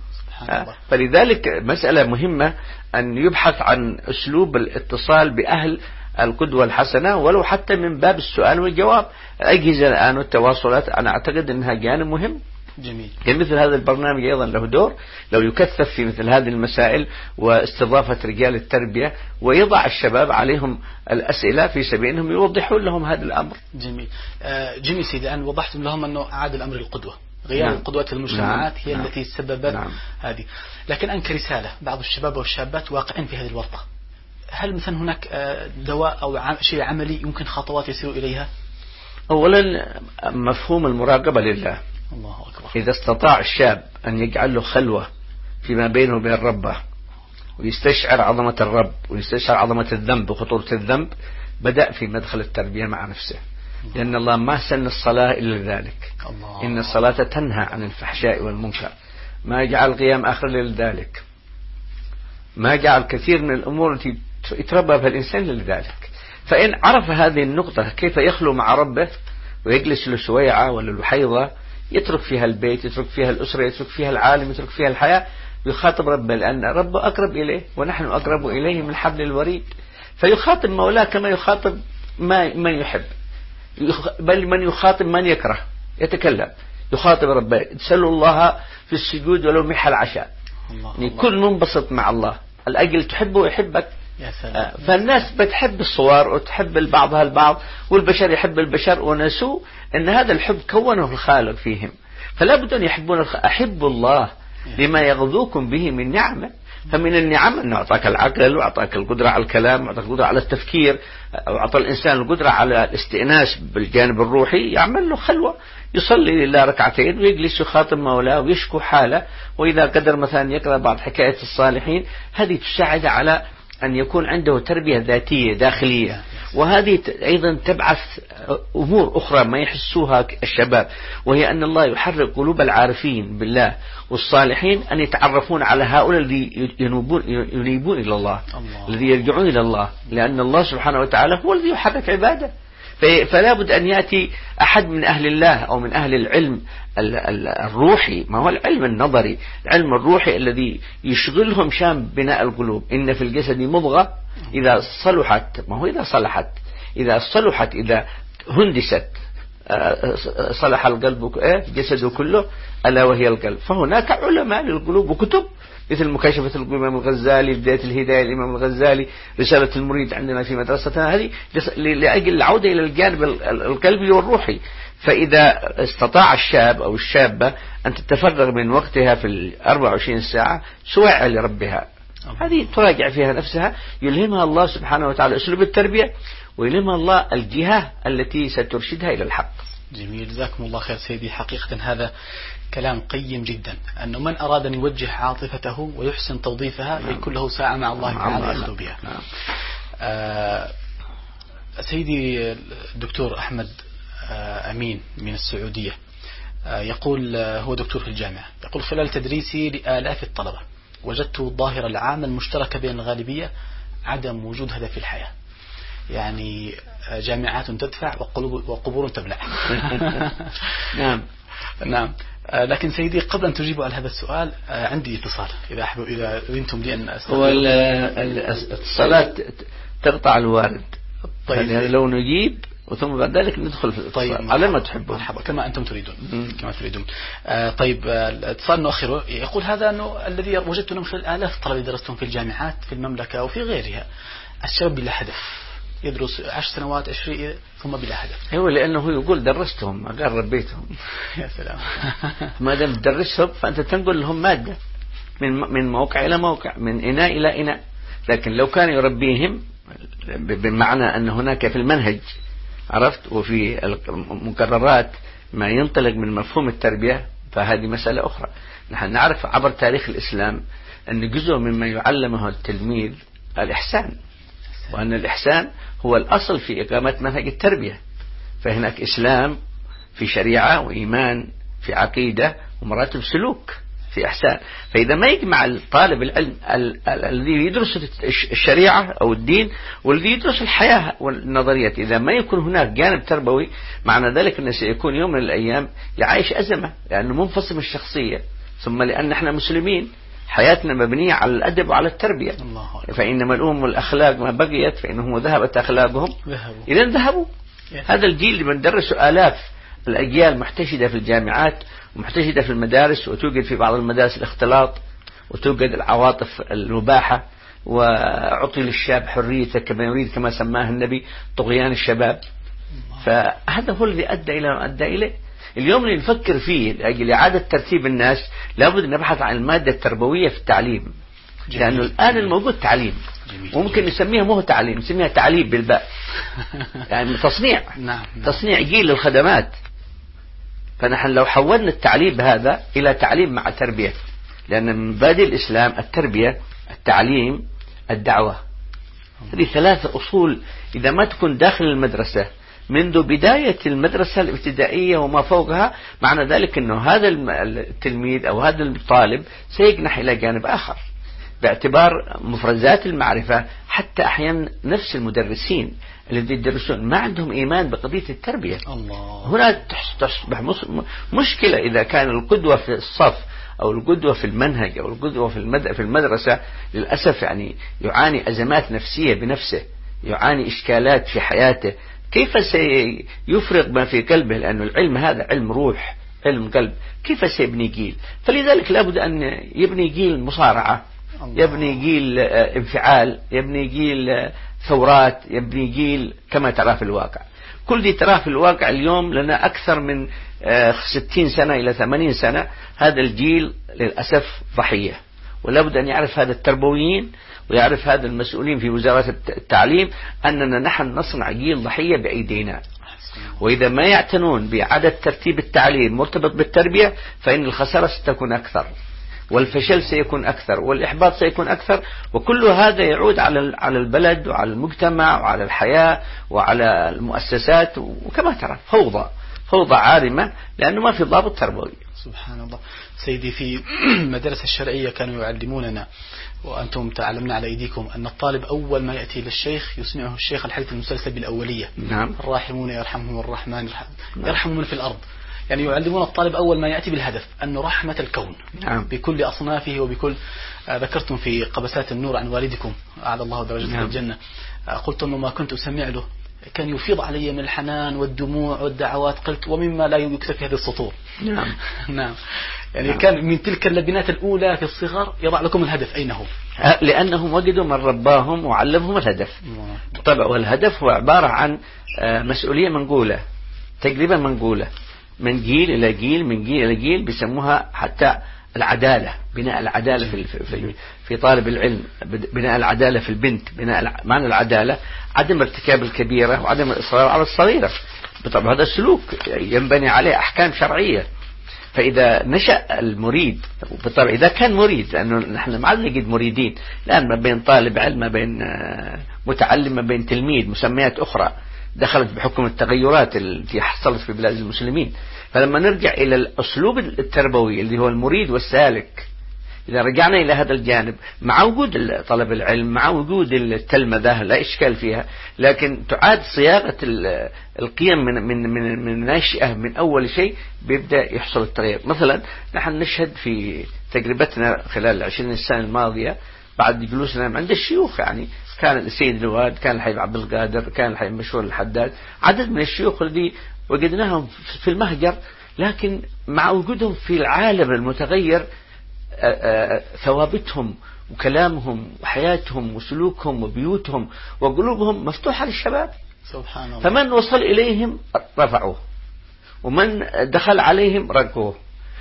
فلذلك مسألة مهمة أن يبحث عن أسلوب الاتصال بأهل القدوة الحسنة، ولو حتى من باب السؤال والجواب. الأجهزة الآن والتواصلات أنا أعتقد أنها جانب مهم. جميل. مثل هذا البرنامج أيضا له دور لو يكثف في مثل هذه المسائل، واستضافة رجال التربية، ويضع الشباب عليهم الأسئلة في سبيل أنهم يوضحون لهم هذا الأمر. جميل. آه جميل سيدي، الآن وضحتم لهم أنه عاد الأمر القدوة، غياب نعم. القدوة المجتمعات نعم. هي نعم. التي سببت نعم. هذه. لكن أنك رسالة بعض الشباب والشابات واقعين في هذه الورطة، هل مثلا هناك دواء أو شيء عملي يمكن خطوات يسيروا إليها؟ أولا مفهوم المراقبة لله. الله أكبر. إذا استطاع الشاب أن يجعل له خلوة فيما بينه وبين ربه، ويستشعر عظمة الرب، ويستشعر عظمة الذنب وخطورة الذنب، بدأ في مدخل التربية مع نفسه. الله. لأن الله ما سن الصلاة إلا ذلك. الله. إن الصلاة تنهى عن الفحشاء والمنكر، ما جعل قيام آخر لذلك، ما جعل كثير من الأمور التي يتربى بها الإنسان لذلك. فإن عرف هذه النقطة كيف يخلو مع ربه ويجلس لسويعة ولا لحيضة، يترك فيها البيت، يترك فيها الأسرة، يترك فيها العالم، يترك فيها الحياة، ويخاطب ربه، لأن ربه أقرب إليه ونحن أقرب إليه من حبل الوريد. فيخاطب مولاه كما يخاطب ما من يحب، بل من يخاطب من يكره يتكلم، يخاطب ربه. تسألوا الله في السجود ولو محى العشاء، يعني كل منبسط مع الله، الأجل تحبه ويحبك. يا سلام. فالناس بتحب الصور وتحب بعضها البعض، والبشر يحب البشر، ونسوا أن هذا الحب كونه الخالق فيهم. فلا بد أن يحبون الخ... أحب الله لما يغذوكم به من نعمة. فمن النعم أنه أعطاك العقل، وأعطاك القدرة على الكلام، وأعطاك القدرة على التفكير، وأعطى الإنسان القدرة على الاستئناس بالجانب الروحي. يعمل له خلوة، يصلي لله ركعتين ويجلس يخاطب مولاه ويشكو حاله، وإذا قدر مثلا يقرأ بعض حكاية الصالحين، هذه تساعد على أن يكون عنده تربية ذاتية داخلية. وهذه أيضا تبعث أمور أخرى ما يحسوها الشباب، وهي أن الله يحرك قلوب العارفين بالله والصالحين أن يتعرفون على هؤلاء الذي ينوبون ينيبون إلى الله, الله. الذي يرجعون إلى الله، لأن الله سبحانه وتعالى هو الذي يحرك عباده. فلا بد أن يأتي أحد من أهل الله أو من أهل العلم الروحي، ما هو العلم النظري، العلم الروحي الذي يشغلهم شان بناء القلوب. إن في الجسد مضغة إذا صلحت، ما هو إذا صلحت، إذا صلحت إذا هندست صلح القلب جسده كله ألا وهي القلب. فهناك علماء للقلوب وكتب مثل مكاشفة الإمام الغزالي، بداية الهداية الإمام الغزالي، رسالة المريد عندنا في مدرستنا، هذه لأجل العودة إلى الجانب القلبي والروحي. فإذا استطاع الشاب أو الشابة أن تتفرغ من وقتها في الأربع وعشرين ساعة سواعة لربها، هذه تراجع فيها نفسها، يلهمها الله سبحانه وتعالى أسلوب التربية، ويلهمها الله الجهة التي سترشدها إلى الحق. جميل، جزاكم الله خير سيدي. حقيقة هذا كلام قيم جدا، أنه من أراد أن يوجه عاطفته ويحسن توظيفها يكون له ساعة مع الله تعالى يخلو بها. نعم. آه سيدي الدكتور أحمد آه أمين من السعودية آه يقول، آه هو دكتور في الجامعة، يقول خلال تدريسي لآلاف الطلبة وجدت الظاهرة العامة المشتركة بين الغالبية عدم وجود هدف في الحياة، يعني جامعات تدفع وقبور تبلع. نعم نعم. لكن سيدي قبل أن تجيبوا على هذا السؤال عندي اتصال، إذا أحبوا إذا أذنتم لي أن هو الاتصالات تقطع الوارد. طيب يعني لو نجيب وثم بعد ذلك ندخل في الاتصال. طيب على ما تحبون، مرحبا كما أنتم تريدون. كما تريدون. آه طيب الاتصال نؤخره. يقول هذا أنه الذي وجدته من خلال آلاف طلبة درستهم في الجامعات في المملكة وفي غيرها، الشباب بلا هدف، يدرس عشر سنوات عشرين ثم بلا هدف. هو لأنه يقول درستهم ما قال ربيتهم. يا سلام. ما دام تدرسهم فأنت تنقل لهم مادة من من موقع إلى موقع، من إناء إلى إناء. لكن لو كان يربيهم بمعنى أن هناك في المنهج عرفت وفي المقررات ما ينطلق من مفهوم التربية، فهذه مسألة أخرى. نحن نعرف عبر تاريخ الإسلام أن جزء مما يعلمه التلميذ الإحسان، وأن الإحسان هو الأصل في إقامة منهج التربية. فهناك إسلام في شريعة، وإيمان في عقيدة، ومراتب سلوك في إحسان. فإذا ما يجمع الطالب العلم الذي يدرس الشريعة أو الدين والذي يدرس الحياة والنظريات، إذا ما يكون هناك جانب تربوي، معنى ذلك أنه سيكون يوم من الأيام يعيش أزمة، لأنه منفصل من الشخصية. ثم لأن احنا مسلمين حياتنا مبنية على الأدب وعلى التربية. فإنما الأمم والأخلاق ما بقيت فإنهم ذهبت أخلاقهم إذا ذهبوا. هذا الجيل اللي بندرسه آلاف الأجيال محتشدة في الجامعات ومحتشدة في المدارس، وتوجد في بعض المدارس الاختلاط، وتوجد العواطف المباحة، وعطي للشاب حريته كما يريد كما سماه النبي طغيان الشباب. فهذا هو الذي أدى إلى ما أدى إليه. اليوم اللي نفكر فيه لأجل إعادة ترتيب الناس لابد أن نبحث عن المادة التربوية في التعليم. جميل. لأنه الآن الموجود تعليم، جميل. وممكن نسميها مو تعليم، نسميها تعليم بالباء. يعني تصنيع. نعم. تصنيع جيل للخدمات. فنحن لو حولنا التعليم هذا إلى تعليم مع تربية، لأن من مبادئ الإسلام التربية، التعليم، الدعوة. هذه ثلاثة أصول إذا ما تكون داخل المدرسة منذ بداية المدرسة الابتدائية وما فوقها، معنى ذلك أنه هذا التلميذ أو هذا الطالب سيجنح إلى جانب آخر، باعتبار مفرزات المعرفة. حتى أحيانا نفس المدرسين الذين يدرسون ما عندهم إيمان بقضية التربية. الله. هنا تصبح مشكلة إذا كان القدوة في الصف أو القدوة في المنهج أو القدوة في المدرسة للأسف يعني يعاني أزمات نفسية بنفسه، يعاني إشكالات في حياته. كيف سيفرغ ما في قلبه؟ لأن العلم هذا علم روح، علم قلب. كيف سيبني جيل؟ فلذلك لابد أن يبني جيل مصارعة، يبني جيل انفعال، يبني جيل ثورات، يبني جيل كما ترى في الواقع. كل دي تراه في الواقع اليوم لنا أكثر من ستين سنة إلى ثمانين سنة. هذا الجيل للأسف ضحية، ولابد أن يعرف هذا التربويين ويعرف هذا المسؤولين في وزارة التعليم أننا نحن نصنع جيل ضحية بأيدينا. وإذا ما يعتنون بإعادة ترتيب التعليم مرتبط بالتربية فإن الخسارة ستكون أكثر، والفشل سيكون أكثر، والإحباط سيكون أكثر. وكل هذا يعود على على البلد وعلى المجتمع وعلى الحياة وعلى المؤسسات. وكما ترى فوضى فوضى عارمة لأنه ما في ضابط تربوي. سبحان الله. سيدي في المدارس الشرعية كانوا يعلموننا وأنتم تعلمنا على أيديكم أن الطالب أول ما يأتي للشيخ يسمعه الشيخ الحديث المسلسل بالأولية. نعم. الراحمون يرحمهم الرحمن يرحم من في الأرض. يعني يعلمون الطالب أول ما يأتي بالهدف أنه رحمة الكون. نعم. بكل أصنافه وبكل آه ذكرتم في قبسات النور عن والدكم أعلى الله درجته نعم. الجنة. آه قلت أنه ما كنت أسمع له كان يفيض علي من الحنان والدموع والدعوات. قلت ومما لا يكتفي هذه السطور. نعم. نعم. يعني نعم. كان من تلك اللبنات الأولى في الصغر يضع لكم الهدف أين هو، لأنهم وجدوا من رباهم وعلمهم الهدف. طبعا والهدف هو عبارة عن مسؤولية منقولة، تجربة منقولة من جيل إلى جيل، من جيل إلى جيل، بيسموها حتى العدالة، بناء العدالة في في في طالب العلم، بناء العدالة في البنت، بناء معنى العدالة عدم ارتكاب الكبيرة وعدم الإصرار على الصغيرة. بالطبع هذا السلوك ينبني عليه أحكام شرعية. فإذا نشأ المريد، بالطبع إذا كان مريد، لأنه نحن ما عاد نجد مريدين الآن، ما بين طالب علم، ما بين متعلم، ما بين تلميذ، مسميات أخرى دخلت بحكم التغيرات التي حصلت في بلاد المسلمين. فلما نرجع إلى الأسلوب التربوي اللي هو المريد والسالك، إذا رجعنا إلى هذا الجانب مع وجود طلب العلم، مع وجود التلمذة لا إشكال فيها، لكن تعاد صياغة القيم من من من من ناشئة من أول شيء بيبدأ يحصل التغيير. مثلا نحن نشهد في تجربتنا خلال العشرين سنة الماضية بعد جلوسنا عند الشيوخ، يعني كان السيد الواد، كان الحبيب عبد القادر، كان الحبيب مشهور الحداد، عدد من الشيوخ الذي وجدناهم في المهجر، لكن مع وجودهم في العالم المتغير ثوابتهم وكلامهم وحياتهم وسلوكهم وبيوتهم وقلوبهم مفتوحة للشباب. سبحان الله. فمن وصل إليهم رفعوه، ومن دخل عليهم رقوه،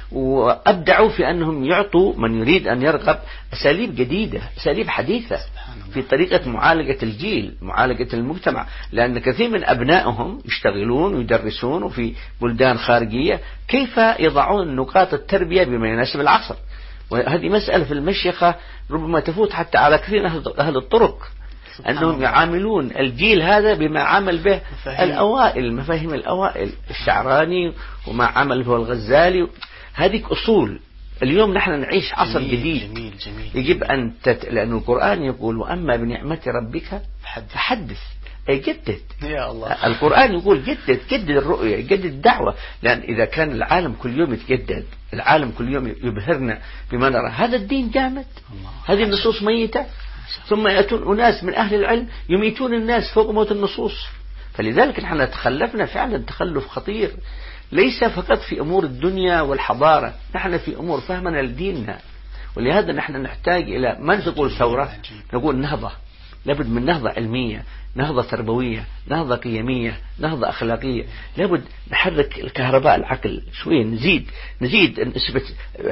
وأبدعوا في أنهم يعطوا من يريد أن يرغب أساليب جديدة، أساليب حديثة في طريقة معالجة الجيل، معالجة المجتمع، لأن كثير من أبنائهم يشتغلون ويدرسون وفي بلدان خارجية، كيف يضعون نقاط التربية بما يناسب العصر. وهذه مسألة في المشيخة ربما تفوت حتى على كثير أهل الطرق، أنهم يعاملون الجيل هذا بما عمل به مفاهيم. الأوائل، مفاهيم الأوائل، الشعراني وما عمل به الغزالي. هذه أصول. اليوم نحن نعيش عصر جميل جديد. جميل جميل. يجب أن تت... لأن القرآن يقول وأما بنعمة ربك فحدث، أي جدد. يا الله. القرآن يقول جدد، جدد الرؤية، جدد الدعوة، لأن إذا كان العالم كل يوم يتجدد، العالم كل يوم يبهرنا بما نرى، هذا الدين جامد، هذه النصوص ميتة، ثم يأتون أناس من أهل العلم يميتون الناس فوق موت النصوص. فلذلك نحن تخلفنا فعلا تخلف خطير، ليس فقط في أمور الدنيا والحضارة، نحن في أمور فهمنا لديننا. ولهذا نحن نحتاج إلى ما نقول ثورة، نقول نهضة، لابد من نهضة علمية، نهضة تربوية، نهضة قيمية، نهضة أخلاقية. لابد نحرك الكهرباء العقل شوية، نزيد نزيد نسبة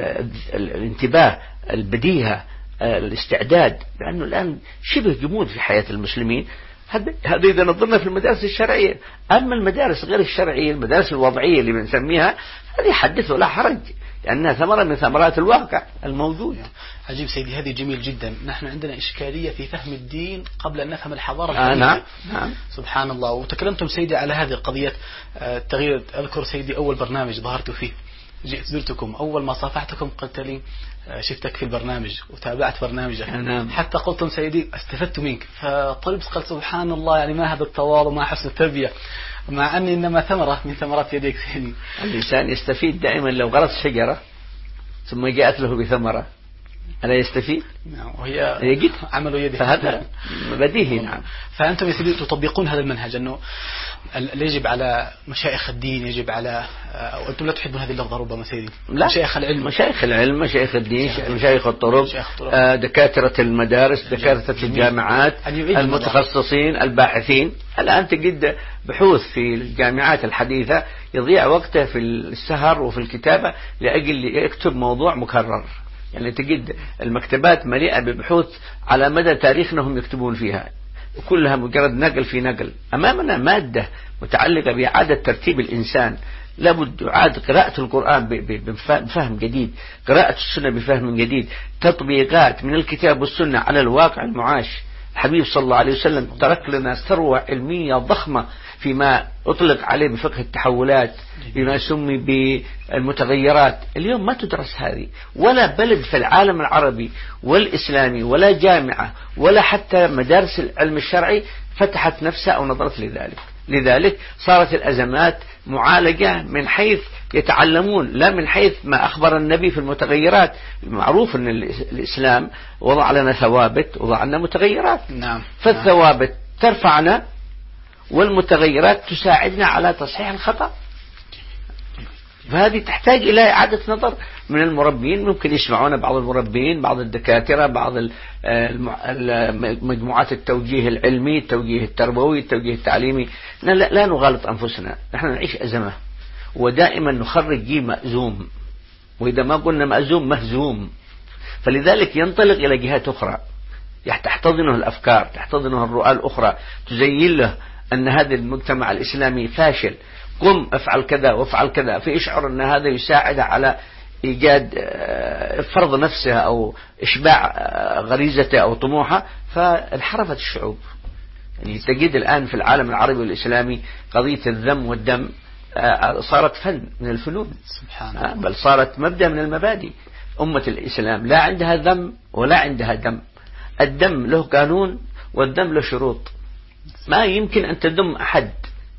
الانتباه، البديهة، الاستعداد، لأنه الآن شبه جمود في حياة المسلمين. هذا إذا نظرنا في المدارس الشرعية. أما المدارس غير الشرعية، المدارس الوضعية اللي بنسميها، هذه حدث ولا حرج، لأنها ثمرة من ثمرات الواقع الموجود. عجيب سيدي، هذه جميل جدا. نحن عندنا إشكالية في فهم الدين قبل أن نفهم الحضارة آه نعم. نعم. سبحان الله. وتكلمتم سيدي على هذه القضية التغيير. أذكر سيدي أول برنامج ظهرت فيه، جئت زرتكم، أول ما صافحتكم قلت لي شفتك في البرنامج وتابعت برنامجك. نعم. حتى قلتم سيدي استفدت منك، فطلبت قلت سبحان الله، يعني ما هذا التواضع، ما حسن التربية، مع أني إنما ثمرة من ثمرات يديك سيدي. الإنسان يستفيد دائما. لو غرس شجرة ثم جاءت له بثمرة ألا يستفيد؟ نعم. وهي يجد عمل يدي، فهذا بديهي. نعم. فأنتم يا سيدي تطبقون هذا المنهج، أنه يجب على مشايخ الدين، يجب على، أو أنتم لا تحبون هذه اللفظة ربما سيدي، لا. مشايخ العلم، مشايخ العلم، مشايخ الدين، مشايخ الطرق، آه دكاترة المدارس، دكاترة الجامعات، المتخصصين، الباحثين. الآن تجد بحوث في الجامعات الحديثة يضيع وقته في السهر وفي الكتابة لأجل يكتب موضوع مكرر. يعني تجد المكتبات مليئة ببحوث على مدى تاريخنا هم يكتبون فيها، كلها مجرد نقل في نقل. أمامنا مادة متعلقة بإعادة ترتيب الإنسان، لابد يعاد قراءة القرآن بفهم جديد، قراءة السنة بفهم جديد، تطبيقات من الكتاب والسنة على الواقع المعاش. الحبيب صلى الله عليه وسلم ترك لنا ثروة علمية ضخمة فيما أطلق عليه بفقه التحولات، فيما سمي بالمتغيرات. اليوم ما تدرس هذه، ولا بلد في العالم العربي والإسلامي ولا جامعة ولا حتى مدارس العلم الشرعي فتحت نفسها أو نظرت لذلك. لذلك صارت الأزمات معالجة من حيث يتعلمون، لا من حيث ما أخبر النبي في المتغيرات. معروف أن الإسلام وضع لنا ثوابت وضع لنا متغيرات. نعم. فالثوابت ترفعنا والمتغيرات تساعدنا على تصحيح الخطأ. فهذه تحتاج إلى إعادة نظر من المربين. ممكن يسمعون بعض المربين، بعض الدكاترة، بعض مجموعات التوجيه العلمي، التوجيه التربوي، التوجيه التعليمي. لا, لا نغالط أنفسنا، نحن نعيش أزمة ودائما نخرج جيل مأزوم، وإذا ما قلنا مأزوم مهزوم. فلذلك ينطلق إلى جهات أخرى تحتضنه الأفكار، تحتضنه الرؤى الأخرى، تزين له أن هذا المجتمع الإسلامي فاشل، قم افعل كذا وافعل كذا، فيشعر أن هذا يساعد على إيجاد فرض نفسه أو إشباع غريزته أو طموحه. فانحرفت الشعوب. يعني تجد الآن في العالم العربي والإسلامي قضية الذم والدم صارت فن من الفنون، سبحان بل صارت مبدأ من المبادئ. أمة الإسلام لا عندها ذم ولا عندها دم. الدم له قانون والدم له شروط. ما يمكن أن تدم أحد،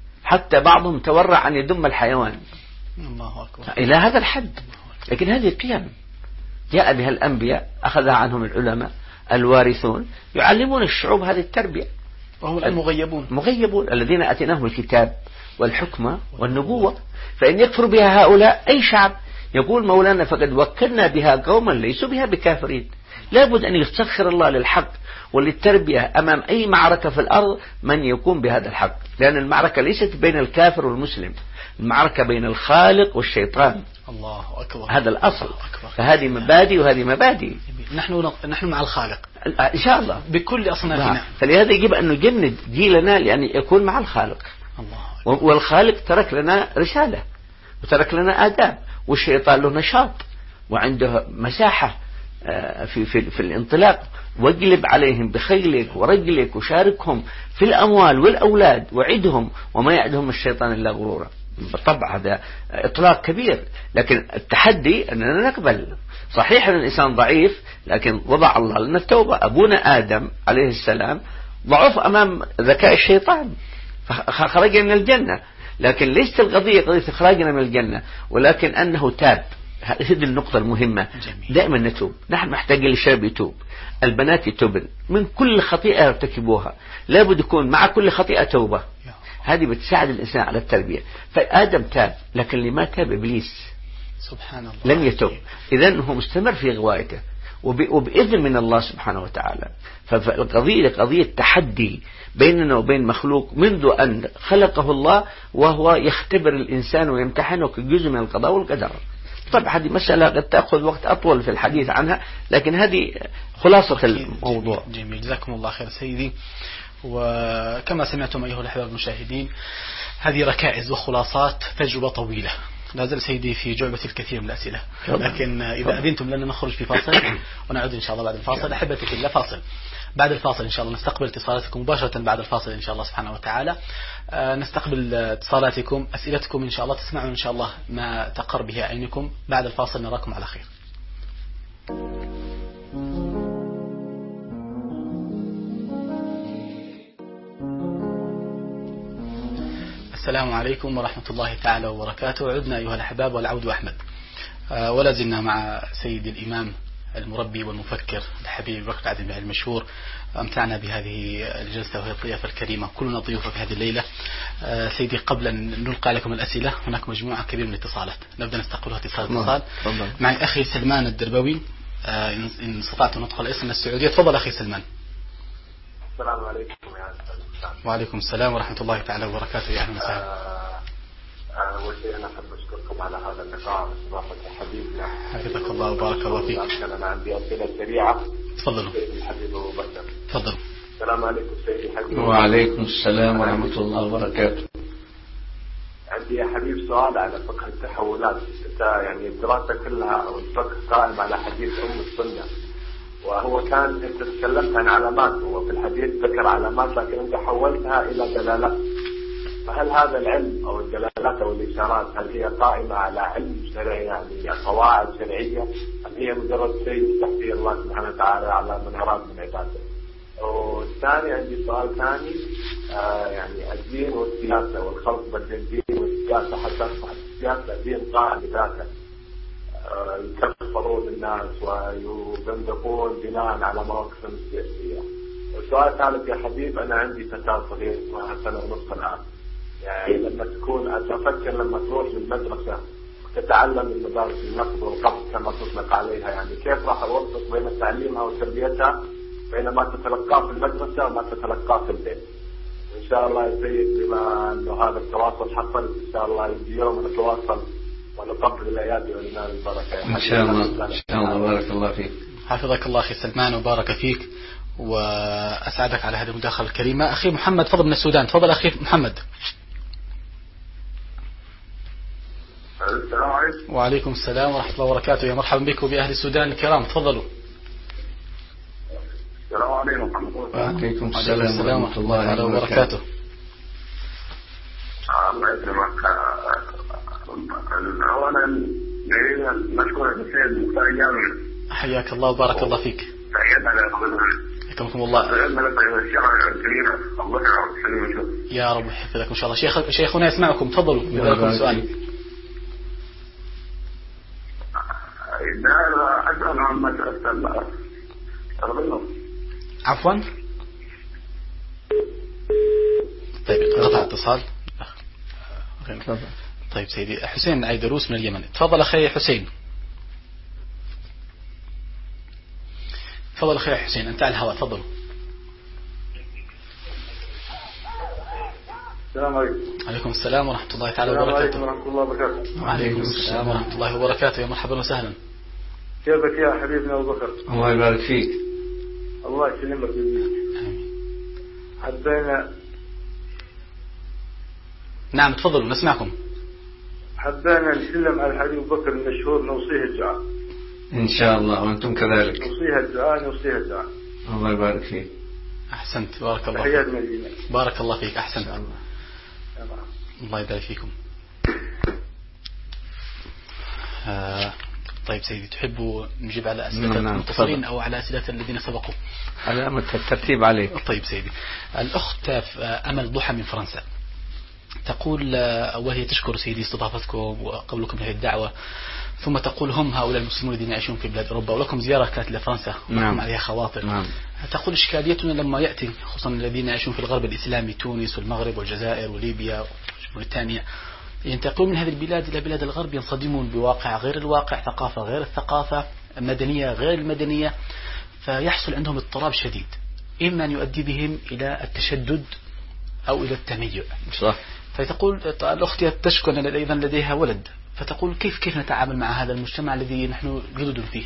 حتى بعضهم تورع أن يدم الحيوان. الله أكبر. إلى هذا الحد. لكن هذه قيم جاء بها الأنبياء، أخذها عنهم العلماء الوارثون، يعلمون الشعوب هذه التربية. وهم المغيبون مغيبون الذين أتيناهم الكتاب والحكمة والنبوة، فإن يكفر بها هؤلاء أي شعب، يقول مولانا فقد وكلنا بها قوما ليسوا بها بكافرين. لابد أن يستخر الله للحق وللتربية أمام أي معركة في الأرض من يقوم بهذا الحق، لأن المعركة ليست بين الكافر والمسلم، المعركة بين الخالق والشيطان. الله أكبر. هذا الأصل. فهذه مبادئ وهذه مبادئ. نحن نحن مع الخالق إن شاء الله بكل أصنافنا. فلهذا يجب أن نجند جيلنا لأن يكون مع الخالق. الله. والخالق ترك لنا رسالة وترك لنا آداب، والشيطان له نشاط وعنده مساحة في في في الانطلاق. واجلب عليهم بخيلك ورجلك وشاركهم في الأموال والأولاد وعدهم وما يعدهم الشيطان إلا غرورا. بالطبع هذا إطلاق كبير، لكن التحدي أننا نقبل. صحيح أن الإنسان ضعيف، لكن وضع الله لنا التوبة. أبونا آدم عليه السلام ضعف أمام ذكاء الشيطان فخرجنا من الجنة، لكن ليست القضية قضية إخراجنا من الجنة، ولكن أنه تاب. هذه النقطة المهمة. دائما نتوب. نحن محتاجين للشباب يتوب، البنات يتوبن من كل خطيئة يرتكبوها. لابد يكون مع كل خطيئة توبة. هذه بتساعد الإنسان على التربية. فآدم تاب، لكن لما تاب إبليس سبحان الله لم يتوب. إذن هو مستمر في غوايته وبإذن من الله سبحانه وتعالى. فالقضية قضية تحدي بيننا وبين مخلوق منذ أن خلقه الله، وهو يختبر الإنسان ويمتحنه كجزء من القضاء والقدر. طبعا هذه مسألة قد تأخذ وقت أطول في الحديث عنها، لكن هذه خلاصة الموضوع. جميل. جزاكم الله خير سيدي. وكما سمعتم أيها الأحباب المشاهدين، هذه ركائز وخلاصات تجربة طويلة. لا زال سيدي في جعبة الكثير من الأسئلة، لكن إذا أذنتم لنا نخرج في فاصل ونعود إن شاء الله بعد الفاصل. أحبتي في الله، فاصل. بعد الفاصل إن شاء الله نستقبل اتصالاتكم مباشرة. بعد الفاصل إن شاء الله سبحانه وتعالى آه نستقبل اتصالاتكم، أسئلتكم إن شاء الله، تسمعون إن شاء الله ما تقر به عينكم. بعد الفاصل نراكم على خير. السلام عليكم ورحمة الله تعالى وبركاته. عدنا أيها الأحباب والعود أحمد. آه ولا زلنا مع سيد الإمام المربي والمفكر الحبيب بكر عدن المشهور. أمتعنا بهذه الجلسة وهي الضيافة الكريمة، كلنا ضيوف في هذه الليلة. آه سيدي، قبل أن نلقى لكم الأسئلة هناك مجموعة كبيرة من الاتصالات نبدأ نستقبلها اتصال اتصال. معي أخي سلمان الدربوي، آه إن استطعت نطق الاسم من السعودية. تفضل أخي سلمان. السلام عليكم يا أستاذ. وعليكم السلام ورحمة الله تعالى وبركاته. يا أهلا وسهلا. أول شيء أنا أحب أشكركم على هذا اللقاء واستضافة حبيبنا. حفظك الله وبارك الله فيك. أنا عندي أسئلة سريعة. تفضلوا. سيدي الحبيب أبو بكر. تفضل. السلام عليكم سيدي الحبيب. وعليكم السلام ورحمة الله وبركاته. عندي يا حبيب سؤال على فقه التحولات. يعني الدراسة كلها أو الفقه قائم على حديث أم السنة وهو كان أنت تكلمت عن علامات، هو في الحديث ذكر علامات لكن أنت حولتها إلى دلالات. فهل هذا العلم أو الدلالات أو الإشارات هل هي قائمة على علم شرعي يعني قواعد شرعية، أم هي مجرد شيء تحتيه الله سبحانه وتعالى على من أراد من عباده؟ والثاني عندي سؤال ثاني، آه يعني الدين والسياسة والخلط بين الدين والسياسة حتى أصبح السياسة دين قائم بذاته، آه يكفرون الناس ويزندقون بناء على مواقفهم السياسية. والسؤال الثالث يا حبيب، أنا عندي فتاة صغيرة اسمها سنة ونصف الآن، يعني لما تكون أتفكر لما تروح للمدرسة تتعلم من مدارس النقد والقبض كما تطلق عليها، يعني كيف راح أوفق بين تعليمها وتربيتها بين ما تتلقاه في المدرسة وما تتلقاه في البيت؟ إن شاء الله يا سيد بما أنه هذا التواصل حصل إن شاء الله يجي يوم نتواصل ونقبل الأيادي وننال البركة. إن شاء الله إن شاء الله. بارك الله فيك. حفظك الله أخي سلمان وبارك فيك وأسعدك على هذه المداخلة الكريمة. أخي محمد فضل من السودان، تفضل أخي محمد. السلام عليكم. وعليكم السلام ورحمة الله وبركاته، يا مرحبا بك وبأهل السودان الكرام، تفضلوا. السلام عليكم. وعليكم السلام ورحمة الله وبركاته. الله يسلمك. أولا نريد نشكر السيد مختار الجامعي. حياك الله وبارك الله فيك. حياكم الله. يا رب يحفظك إن شاء الله. شيخ شيخنا يسمعكم، تفضلوا بذلكم سؤال. أسأل عن مسألة عفوا. طيب قطع اتصال. طيب سيدي حسين عيدروس من اليمن، تفضل أخي حسين. تفضل أخي حسين، أنت على الهواء، تفضل. السلام عليكم. عليكم السلام ورحمة الله تعالى وبركاته. السلام عليكم ورحمة الله وبركاته. وعليكم السلام ورحمة الله وبركاته، يا مرحبا وسهلا. كيفك يا حبيبنا أبو بكر؟ الله يبارك فيك. الله يسلمك ويبارك. حبينا. نعم تفضلوا نسمعكم. حبينا نسلم على الحبيب أبو بكر المشهور، نوصيه الدعاء. إن شاء الله وأنتم كذلك. نوصيها الدعاء نوصيها الدعاء. الله يبارك فيك. أحسنت بارك الله فيك. بارك الله فيك أحسنت. الله الله يبارك فيكم. آه طيب سيدي، تحب نجيب على أسئلة المتصلين أو على أسئلة الذين سبقوا؟ على الترتيب عليك. طيب سيدي. الأخت أمل ضحى من فرنسا تقول، وهي تشكر سيدي استضافتكم وقبلكم لهذه الدعوة، ثم تقول هم هؤلاء المسلمون الذين يعيشون في بلاد أوروبا ولكم زيارة كانت لفرنسا ولكم عليها خواطر. نعم. تقول إشكاليتنا لما يأتي خصوصا الذين يعيشون في الغرب الإسلامي، تونس والمغرب والجزائر وليبيا وموريتانيا، ينتقلون من هذه البلاد إلى بلاد الغرب، ينصدمون بواقع غير الواقع، ثقافة غير الثقافة، مدنية غير المدنية، فيحصل عندهم اضطراب شديد، إما أن يؤدي بهم إلى التشدد أو إلى التميع. صح. فتقول الأخت تشكو أن أيضا لديها ولد، فتقول كيف كيف نتعامل مع هذا المجتمع الذي نحن جدد فيه؟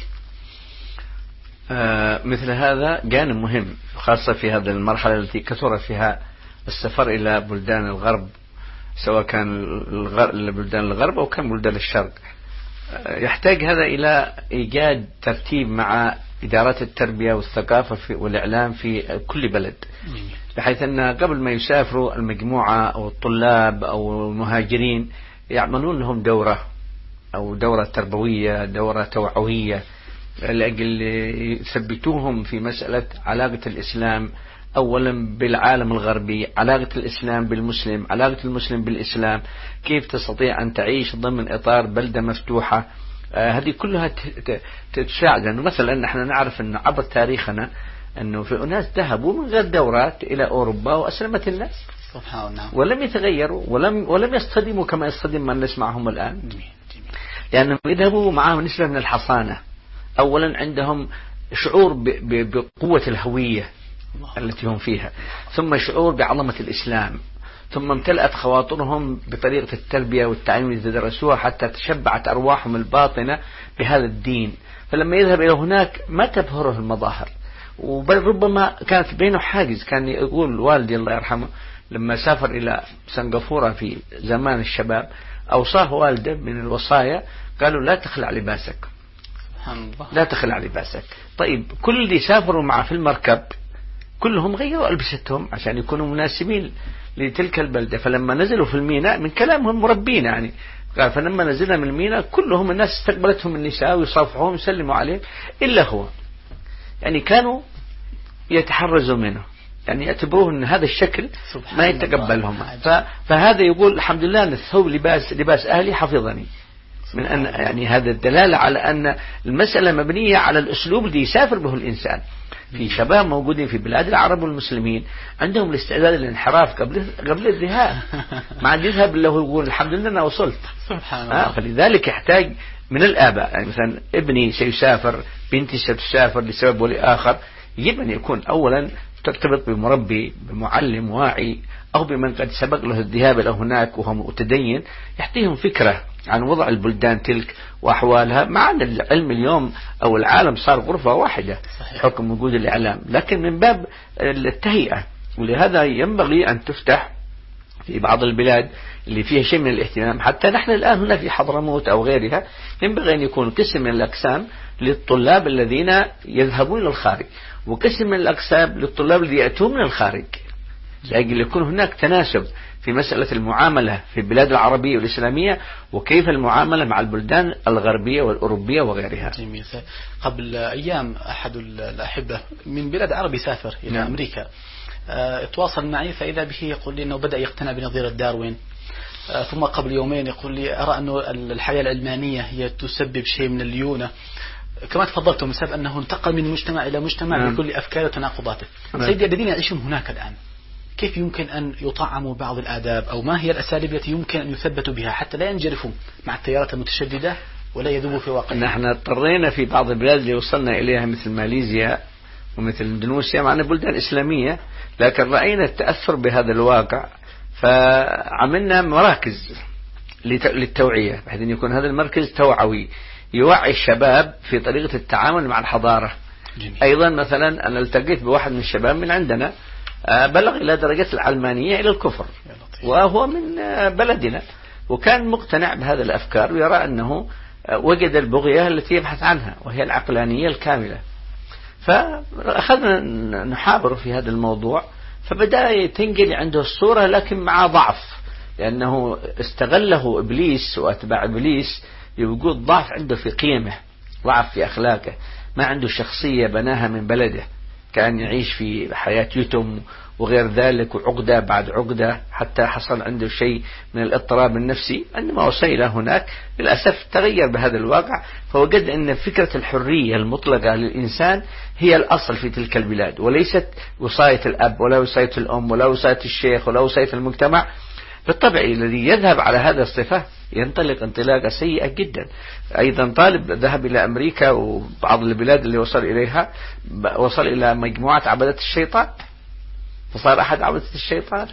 آه مثل هذا جانب مهم، خاصة في هذه المرحلة التي كثر فيها السفر إلى بلدان الغرب، سواء كان بلدان الغرب أو كان بلدان الشرق. آه يحتاج هذا إلى إيجاد ترتيب مع إدارات التربية والثقافة والإعلام في كل بلد، بحيث أن قبل ما يسافروا المجموعة أو الطلاب أو المهاجرين يعملون لهم دورة أو دورة تربوية، دورة توعوية، لأجل يثبتوهم في مسألة علاقة الإسلام أولا بالعالم الغربي، علاقة الإسلام بالمسلم، علاقة المسلم بالإسلام، كيف تستطيع أن تعيش ضمن إطار بلدة مفتوحة. آه هذه كلها تساعد. أنه مثلا نحن نعرف أن عبر تاريخنا أنه في أناس ذهبوا من غير دورات إلى أوروبا وأسلمت الناس ولم يتغيروا ولم ولم يصطدموا كما يصطدم من نسمعهم الآن، لأنهم يذهبوا معهم نسبة من الحصانة. أولا عندهم شعور بقوة الهوية التي هم فيها، ثم شعور بعظمة الإسلام، ثم امتلأت خواطرهم بطريقة التربية والتعليم الذي درسوها حتى تشبعت أرواحهم الباطنة بهذا الدين. فلما يذهب إلى هناك ما تبهره المظاهر، وبل ربما كانت بينه حاجز. كان يقول والدي الله يرحمه لما سافر إلى سنغافورة في زمان الشباب، أوصاه والده من الوصايا، قالوا لا تخلع لباسك، لا تخلع لباسك. طيب كل اللي سافروا معه في المركب كلهم غيروا ألبستهم عشان يكونوا مناسبين لتلك البلدة. فلما نزلوا في الميناء من كلامهم مربين يعني قال فلما نزلنا من الميناء كلهم الناس استقبلتهم النساء ويصافحوهم ويسلموا عليهم إلا هو، يعني كانوا يتحرزوا منه، يعني يعتبروه أن هذا الشكل ما يتقبلهم. فهذا يقول الحمد لله أن الثوب لباس لباس أهلي حفظني، من أن يعني هذا الدلالة على أن المسألة مبنية على الأسلوب الذي يسافر به الإنسان. في شباب موجودين في بلاد العرب والمسلمين عندهم الاستعداد للانحراف قبل قبل الذهاب، مع الذهاب له يقول الحمد لله أنا وصلت. سبحان الله. فلذلك يحتاج من الآباء، يعني مثلا ابني سيسافر، بنتي ستسافر لسبب ولآخر، يجب أن يكون أولا ترتبط بمربي بمعلم واعي أو بمن قد سبق له الذهاب إلى هناك وهو متدين، يعطيهم فكرة عن وضع البلدان تلك وأحوالها. مع أن العلم اليوم أو العالم صار غرفة واحدة حكم وجود الإعلام، لكن من باب التهيئة. ولهذا ينبغي أن تفتح في بعض البلاد اللي فيها شيء من الاهتمام، حتى نحن الآن هنا في حضرموت أو غيرها ينبغي أن يكون قسم من الأقسام للطلاب الذين يذهبون إلى الخارج، وقسم من الأقسام للطلاب الذين يأتون من الخارج، لأجل يكون هناك تناسب في مسألة المعاملة في البلاد العربية والإسلامية وكيف المعاملة مع البلدان الغربية والأوروبية وغيرها. جميل. قبل أيام أحد الأحبة من بلاد عربي سافر إلى نعم. أمريكا، اه تواصل معي فإذا به يقول لي أنه بدأ يقتنع بنظرية داروين، اه ثم قبل يومين يقول لي أرى أنه الحياة العلمانية هي تسبب شيء من الليونة، كما تفضلتم بسبب أنه انتقل من مجتمع إلى مجتمع نعم. بكل أفكار وتناقضاته. نعم. سيدي الذين يعيشون هناك الآن كيف يمكن أن يطعموا بعض الآداب، أو ما هي الأساليب التي يمكن أن يثبتوا بها حتى لا ينجرفوا مع التيارات المتشددة ولا يذوبوا في واقع؟ نحن اضطرينا في بعض البلاد اللي وصلنا إليها مثل ماليزيا ومثل اندونيسيا معنا بلدان إسلامية، لكن رأينا التأثر بهذا الواقع فعملنا مراكز للتوعية بحيث أن يكون هذا المركز توعوي يوعي الشباب في طريقة التعامل مع الحضارة. جميل. أيضا مثلا أنا التقيت بواحد من الشباب من عندنا بلغ إلى درجة العلمانية إلى الكفر وهو من بلدنا، وكان مقتنع بهذا الأفكار ويرى أنه وجد البغية التي يبحث عنها وهي العقلانية الكاملة. فأخذنا نحاور في هذا الموضوع، فبدأ تنقل عنده الصورة لكن مع ضعف، لأنه استغله إبليس وأتباع إبليس يوجد ضعف عنده في قيمه، ضعف في أخلاقه، ما عنده شخصية بناها من بلده، كان يعيش في حياة يتم وغير ذلك وعقدة بعد عقدة حتى حصل عنده شيء من الاضطراب النفسي. عندما وصل إلى هناك للأسف تغير بهذا الواقع، فوجد أن فكرة الحرية المطلقة للإنسان هي الأصل في تلك البلاد، وليست وصاية الأب ولا وصاية الأم ولا وصاية الشيخ ولا وصاية المجتمع. بالطبع الذي يذهب على هذا الصفة ينطلق انطلاقة سيئة جدا. أيضا طالب ذهب إلى أمريكا وبعض البلاد اللي وصل إليها وصل إلى مجموعة عبدة الشيطان، فصار أحد عبدة الشيطان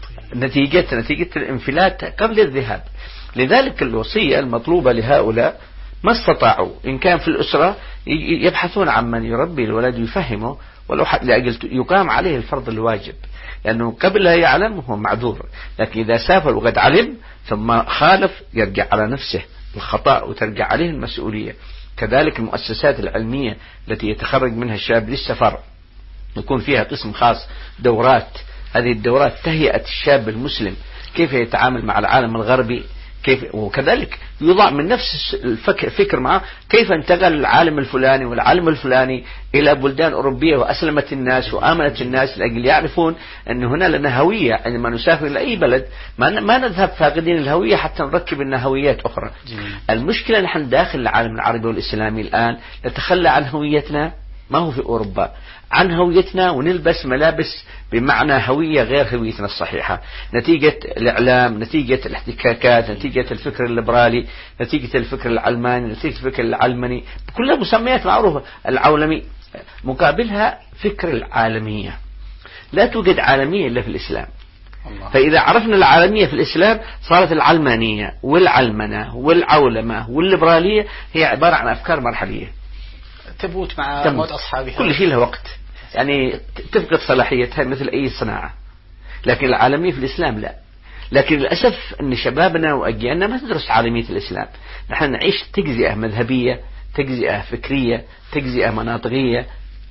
نتيجة نتيجة الانفلات قبل الذهاب. لذلك الوصية المطلوبة لهؤلاء ما استطاعوا إن كان في الأسرة يبحثون عن من يربي الولد ويفهمه، ولو لأجل يقام عليه الفرض الواجب، لأنه قبل لا يعلم هو معذور، لكن إذا سافر وقد علم ثم خالف يرجع على نفسه الخطأ وترجع عليه المسؤولية. كذلك المؤسسات العلمية التي يتخرج منها الشاب للسفر يكون فيها قسم خاص دورات، هذه الدورات تهيئة الشاب المسلم كيف يتعامل مع العالم الغربي، كيف وكذلك يوضع من نفس الفكر معه كيف انتقل العالم الفلاني والعالم الفلاني إلى بلدان أوروبية وأسلمت الناس وآمنت الناس، لأجل يعرفون أن هنا لنا هوية. عندما نسافر إلى أي بلد ما ما نذهب فاقدين الهوية حتى نركب لنا هويات أخرى. جميل. المشكلة نحن داخل العالم العربي والإسلامي الآن نتخلى عن هويتنا، ما هو في أوروبا، عن هويتنا ونلبس ملابس بمعنى هوية غير هويتنا الصحيحة، نتيجة الإعلام، نتيجة الاحتكاكات، نتيجة الفكر الليبرالي، نتيجة الفكر العلماني، نتيجة الفكر العلماني، كلها مسميات معروفة، العولمي، مقابلها فكر العالمية. لا توجد عالمية إلا في الإسلام. الله. فإذا عرفنا العالمية في الإسلام صارت العلمانية والعلمنة والعولمة والليبرالية هي عبارة عن أفكار مرحلية تبوت مع موت أصحابها، كل شيء له وقت، يعني تفقد صلاحيتها مثل أي صناعة. لكن العالمية في الإسلام لا. لكن للأسف أن شبابنا وأجيالنا ما تدرس عالمية الإسلام، نحن نعيش تجزئة مذهبية تجزئة فكرية، تجزئة مناطقية.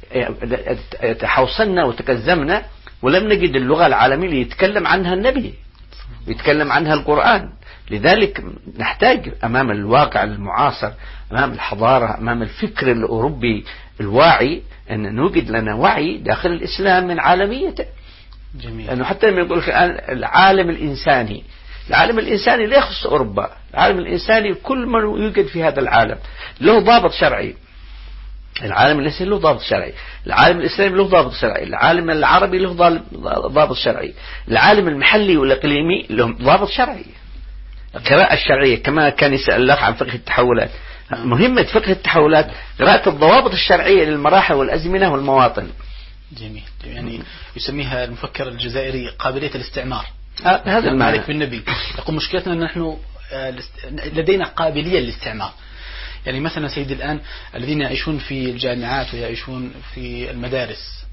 تحوصلنا وتكزمنا ولم نجد اللغة العالمية اللي يتكلم عنها النبي، يتكلم عنها القرآن. لذلك نحتاج أمام الواقع المعاصر، أمام الحضارة، أمام الفكر الأوروبي الواعي، أن نوجد لنا وعي داخل الإسلام من عالميته. جميل. لأنه حتى لما يقول العالم الإنساني، العالم الإنساني لا يخص أوروبا، العالم الإنساني كل من يوجد في هذا العالم له ضابط شرعي. العالم الإنساني له ضابط شرعي، العالم الإسلامي له ضابط شرعي، العالم العربي له ضابط شرعي، العالم المحلي والإقليمي له ضابط شرعي. القراءة الشرعية كما كان يسأل الأخ عن فقه التحولات، مهمة فقه التحولات قراءة الضوابط الشرعية للمراحل والأزمنة والمواطن. جميل. يعني يسميها المفكر الجزائري قابلية الاستعمار. هذا المعنى بالنبي. يقول مشكلتنا أن نحن لدينا قابلية للاستعمار. يعني مثلا سيدي الآن الذين يعيشون في الجامعات ويعيشون في المدارس،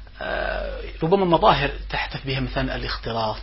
ربما مظاهر تحدث بها مثلا الاختلاط،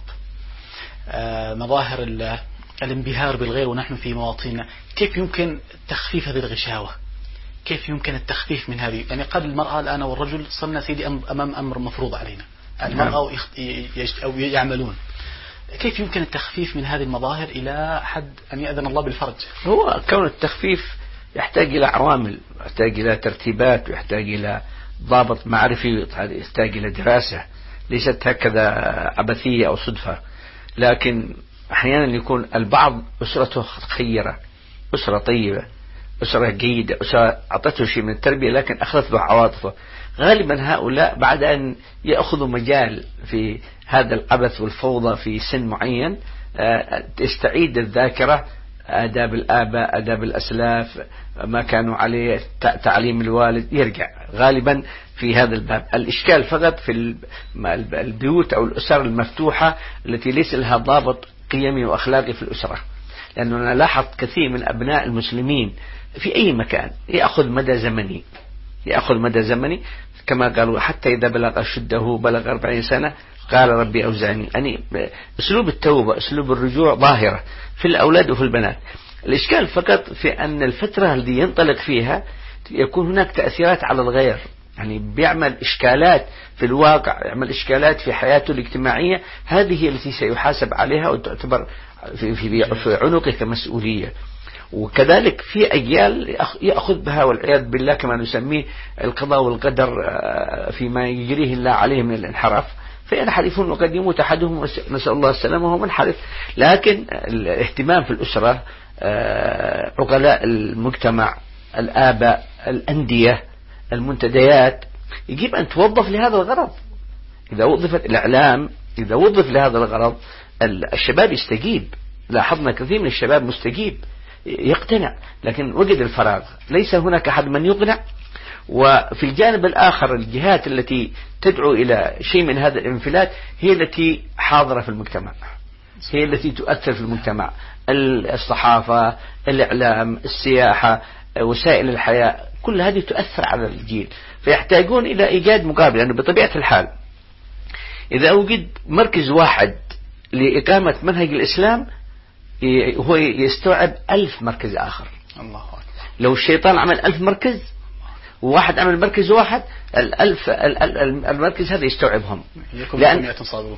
مظاهر الانبهار بالغير ونحن في مواطننا. كيف يمكن تخفيف هذه الغشاوة؟ كيف يمكن التخفيف من هذه؟ يعني قد المرأة الآن والرجل صرنا سيدي أمام أمر مفروض علينا، المرأة أو يعملون. كيف يمكن التخفيف من هذه المظاهر إلى حد أن يأذن الله بالفرج؟ هو كون التخفيف يحتاج إلى عوامل، يحتاج إلى ترتيبات، ويحتاج إلى ضابط معرفي، يحتاج إلى دراسة، ليست هكذا عبثية أو صدفة. لكن أحيانا يكون البعض أسرته خيرة، أسرة طيبة، أسرة جيدة، أسرة أعطته شيء من التربية، لكن أخذت به عواطفه. غالبا هؤلاء بعد أن يأخذوا مجال في هذا العبث والفوضى في سن معين تستعيد الذاكرة آداب الآباء، آداب الأسلاف، ما كانوا عليه، تعليم الوالد، يرجع غالبا في هذا الباب. الإشكال فقط في البيوت أو الأسر المفتوحة التي ليس لها ضابط قيمي وأخلاقي في الأسرة. لأننا لاحظت كثير من أبناء المسلمين في أي مكان يأخذ مدى زمني، يأخذ مدى زمني كما قالوا، حتى إذا بلغ أشده بلغ أربعين سنة قال ربي أوزعني. يعني أسلوب التوبة، أسلوب الرجوع ظاهرة في الأولاد وفي البنات. الإشكال فقط في أن الفترة التي ينطلق فيها يكون هناك تأثيرات على الغير، يعني بيعمل إشكالات في الواقع، يعمل إشكالات في حياته الاجتماعية، هذه هي التي سيحاسب عليها وتعتبر في, في, في عنقه كمسؤولية. وكذلك في أجيال يأخذ بها والعياذ بالله كما نسميه القضاء والقدر فيما يجريه الله عليه من الانحراف، فينحرفون وقد يموت أحدهم نسأل الله السلامة وهو منحرف. لكن الاهتمام في الأسرة، عقلاء المجتمع، الآباء، الأندية، المنتديات، يجب أن توظف لهذا الغرض. إذا وظفت الإعلام، إذا وظف لهذا الغرض، الشباب يستجيب. لاحظنا كثير من الشباب مستجيب يقتنع، لكن وجد الفراغ، ليس هناك أحد من يقنع. وفي الجانب الآخر الجهات التي تدعو إلى شيء من هذا الانفلات هي التي حاضرة في المجتمع، هي التي تؤثر في المجتمع. الصحافة، الإعلام، السياحة، وسائل الحياة، كل هذه تؤثر على الجيل، فيحتاجون إلى إيجاد مقابل. لأنه بطبيعة الحال إذا وجد مركز واحد لإقامة منهج الإسلام هو يستوعب ألف مركز آخر. الله أكبر. لو الشيطان عمل ألف مركز وواحد عمل مركز واحد، الألف المركز هذا يستوعبهم، لأن,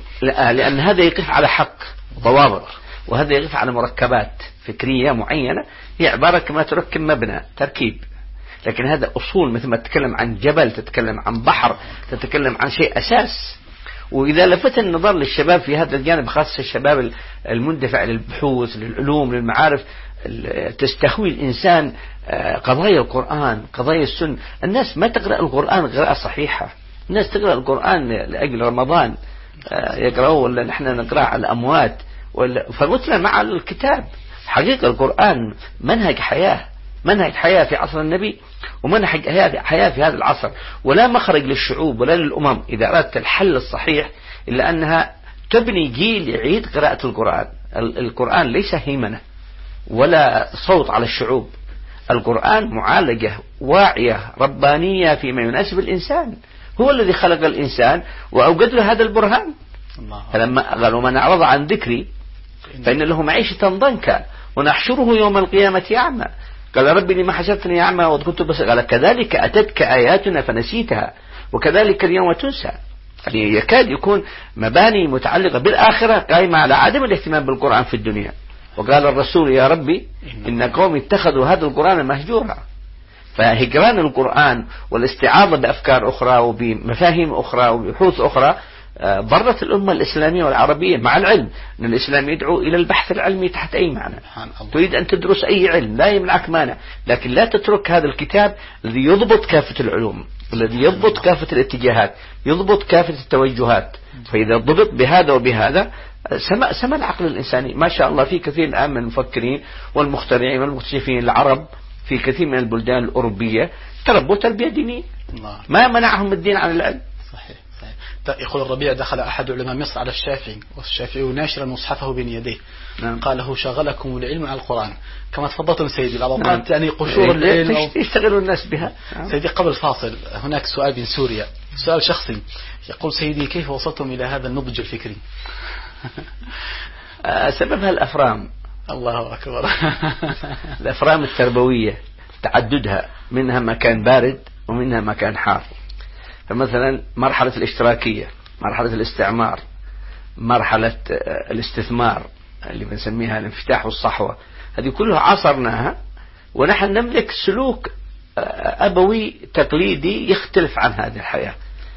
لأن هذا يقف على حق ضوابط، وهذا يقف على مركبات فكرية معينة، هي عبارة كما تركب مبنى تركيب. لكن هذا أصول، مثل ما تتكلم عن جبل، تتكلم عن بحر، تتكلم عن شيء أساس. وإذا لفت النظر للشباب في هذا الجانب، خاصة الشباب المندفع للبحوث، للعلوم، للمعارف، تستهوي الإنسان قضايا القرآن، قضايا السنة. الناس ما تقرأ القرآن قراءة صحيحة، الناس تقرأ القرآن لأجل رمضان يقرأوا، ولا نحن نقرأ على الأموات، فمثل مع الكتاب. حقيقة القرآن منهج حياة، منهج حياة في عصر النبي، ومنهج حياة في هذا العصر، ولا مخرج للشعوب ولا للأمم إذا أردت الحل الصحيح إلا أنها تبني جيل يعيد قراءة القرآن. القرآن ليس هيمنة ولا صوت على الشعوب، القرآن معالجة واعية ربانية فيما يناسب الإنسان. هو الذي خلق الإنسان وأوجد له هذا البرهان. فلما قال ومن أعرض عن ذكري فإن له معيشة ضنكا ونحشره يوم القيامة أعمى. قال ربي لما حشرتني أعمى وقد كنت بصيرا، قال كذلك أتتك آياتنا فنسيتها وكذلك اليوم تنسى. يعني يكاد يكون مباني متعلقة بالآخرة قائمة على عدم الاهتمام بالقرآن في الدنيا. وقال الرسول يا ربي إن قوم اتخذوا هذا القرآن مهجورا. فهجران القرآن والاستعاضة بأفكار أخرى وبمفاهيم أخرى وبحوث أخرى ضرت الأمة الإسلامية والعربية، مع العلم أن الإسلام يدعو إلى البحث العلمي تحت أي معنى. تريد أن تدرس أي علم لا يمنعك مانع، لكن لا تترك هذا الكتاب الذي يضبط كافة العلوم، الذي يضبط كافة الاتجاهات، يضبط كافة التوجهات. فإذا ضبط بهذا وبهذا سمى, سمى العقل الإنساني. ما شاء الله في كثير الآن من المفكرين والمخترعين والمكتشفين العرب في كثير من البلدان الأوروبية تربوا تربية دينية، ما منعهم الدين عن العلم. صحيح صحيح. يقول الربيع دخل أحد علماء مصر على الشافعي والشافعي ناشرا مصحفه بين يديه. نعم. قال له شغلكم العلم على القرآن كما تفضلتم سيدي الأوقات. نعم. يعني قشور العلم يشتغلوا الناس بها. نعم. سيدي قبل الفاصل هناك سؤال من سوريا، سؤال شخصي، يقول سيدي كيف وصلتم إلى هذا النضج الفكري؟ سببها الأفرام. الله أكبر. الأفرام التربوية تعددها، منها مكان بارد ومنها مكان حار. فمثلا مرحلة الاشتراكية، مرحلة الاستعمار، مرحلة الاستثمار اللي بنسميها الانفتاح والصحوة، هذه كلها عاصرناها ونحن نملك سلوك أبوي تقليدي يختلف عن هذه الحياة.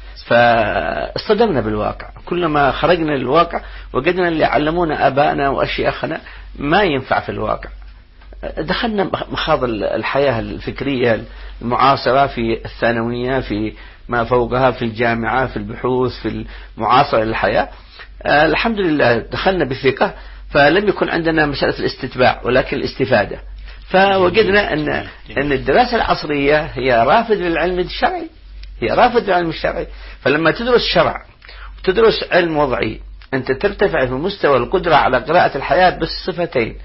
فاصطدمنا بالواقع، كلما خرجنا للواقع وجدنا اللي علمونا آبائنا وأشياخنا ما ينفع في الواقع. دخلنا مخاض الحياة الفكرية المعاصرة في الثانوية، في ما فوقها، في الجامعة، في البحوث، في المعاصرة للحياة. آه الحمد لله دخلنا بثقة، فلم يكن عندنا مسألة الاستتباع ولكن الاستفادة. فوجدنا أن أن الدراسة العصرية هي رافد للعلم الشرعي، هي رافد للعلم الشرعي. فلما تدرس شرع وتدرس علم وضعي أنت ترتفع في مستوى القدرة على قراءة الحياة بالصفتين،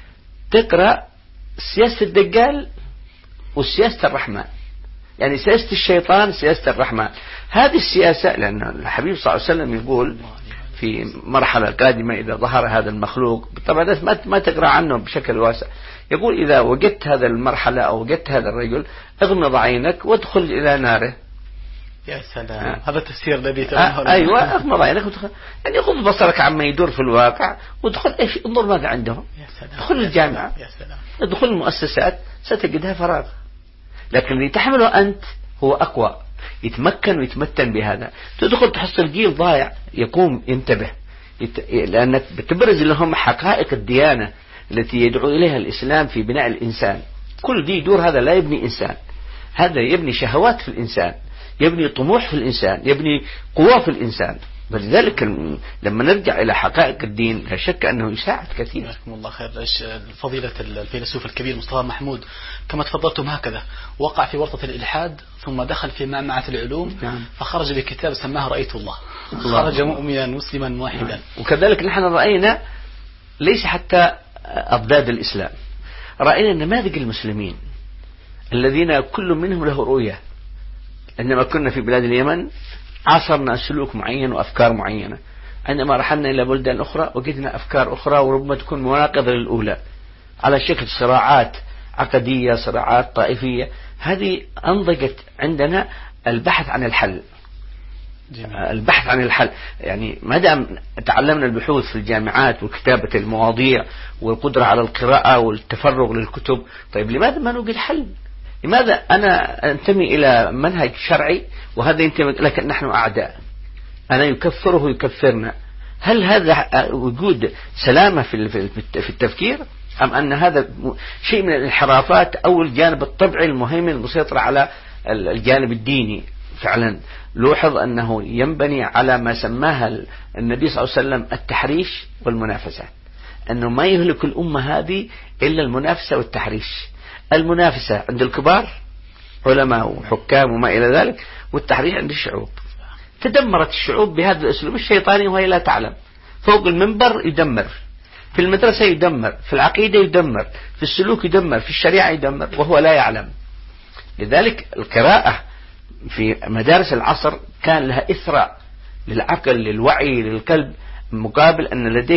تقرأ سياسة الدجال وسياسة الرحمن، يعني سياسة الشيطان سياسة الرحمن. هذه السياسة، لأن الحبيب صلى الله عليه وسلم يقول في مرحلة قادمة إذا ظهر هذا المخلوق، طبعا ما تقرأ عنه بشكل واسع، يقول إذا وجدت هذا المرحلة أو وجدت هذا الرجل اغمض عينك وادخل إلى ناره. يا سلام. آه. هذا التفسير الذي آه أيوة اغمض عينك ودخل، يعني غض بصرك عما يدور في الواقع وادخل ايش، انظر ماذا عندهم. يا سلام. ادخل الجامعة، يا سلام. ادخل المؤسسات ستجدها فراغ، لكن اللي تحمله أنت هو أقوى، يتمكن ويتمتن بهذا. تدخل تحصل جيل ضايع يقوم ينتبه، يت... لأنك بتبرز لهم حقائق الديانة التي يدعو إليها الإسلام في بناء الإنسان. كل دي دور هذا لا يبني إنسان، هذا يبني شهوات في الإنسان، يبني طموح في الإنسان، يبني قوة في الإنسان. ولذلك لما نرجع إلى حقائق الدين لا شك أنه يساعد كثير. جزاكم الله خير. فضيلة الفيلسوف الكبير مصطفى محمود كما تفضلتم هكذا وقع في ورطة الإلحاد ثم دخل في معمعة العلوم. نعم. فخرج بكتاب سماه رأيت الله, الله. خرج مؤمنا مسلما واحدا. نعم. وكذلك نحن رأينا ليس حتى أضداد الإسلام، رأينا نماذج المسلمين الذين كل منهم له رؤية. عندما كنا في بلاد اليمن عاصرنا سلوك معين وأفكار معينة، عندما رحلنا إلى بلدان أخرى وجدنا أفكار أخرى وربما تكون مناقضة للأولى على شكل صراعات عقدية، صراعات طائفية. هذه أنضجت عندنا البحث عن الحل. جميل. البحث عن الحل، يعني ما دام تعلمنا البحوث في الجامعات وكتابة المواضيع والقدرة على القراءة والتفرغ للكتب، طيب لماذا ما نوجد حل؟ لماذا أنا أنتمي إلى منهج شرعي وهذا ينتمي لكن نحن أعداء، أنا يكفره يكفرنا؟ هل هذا وجود سلامة في التفكير أم أن هذا شيء من الانحرافات أو الجانب الطبعي المهيمن المسيطر على الجانب الديني؟ فعلا لوحظ أنه ينبني على ما سماها النبي صلى الله عليه وسلم التحريش والمنافسة، أنه ما يهلك الأمة هذه إلا المنافسة والتحريش. المنافسة عند الكبار علماء وحكام وما إلى ذلك، والتحريش عند الشعوب. تدمرت الشعوب بهذا الأسلوب الشيطاني وهي لا تعلم. فوق المنبر يدمر، في المدرسة يدمر، في العقيدة يدمر، في السلوك يدمر، في الشريعة يدمر وهو لا يعلم. لذلك القراءة في مدارس العصر كان لها إثراء للعقل، للوعي، للقلب، مقابل أن لديك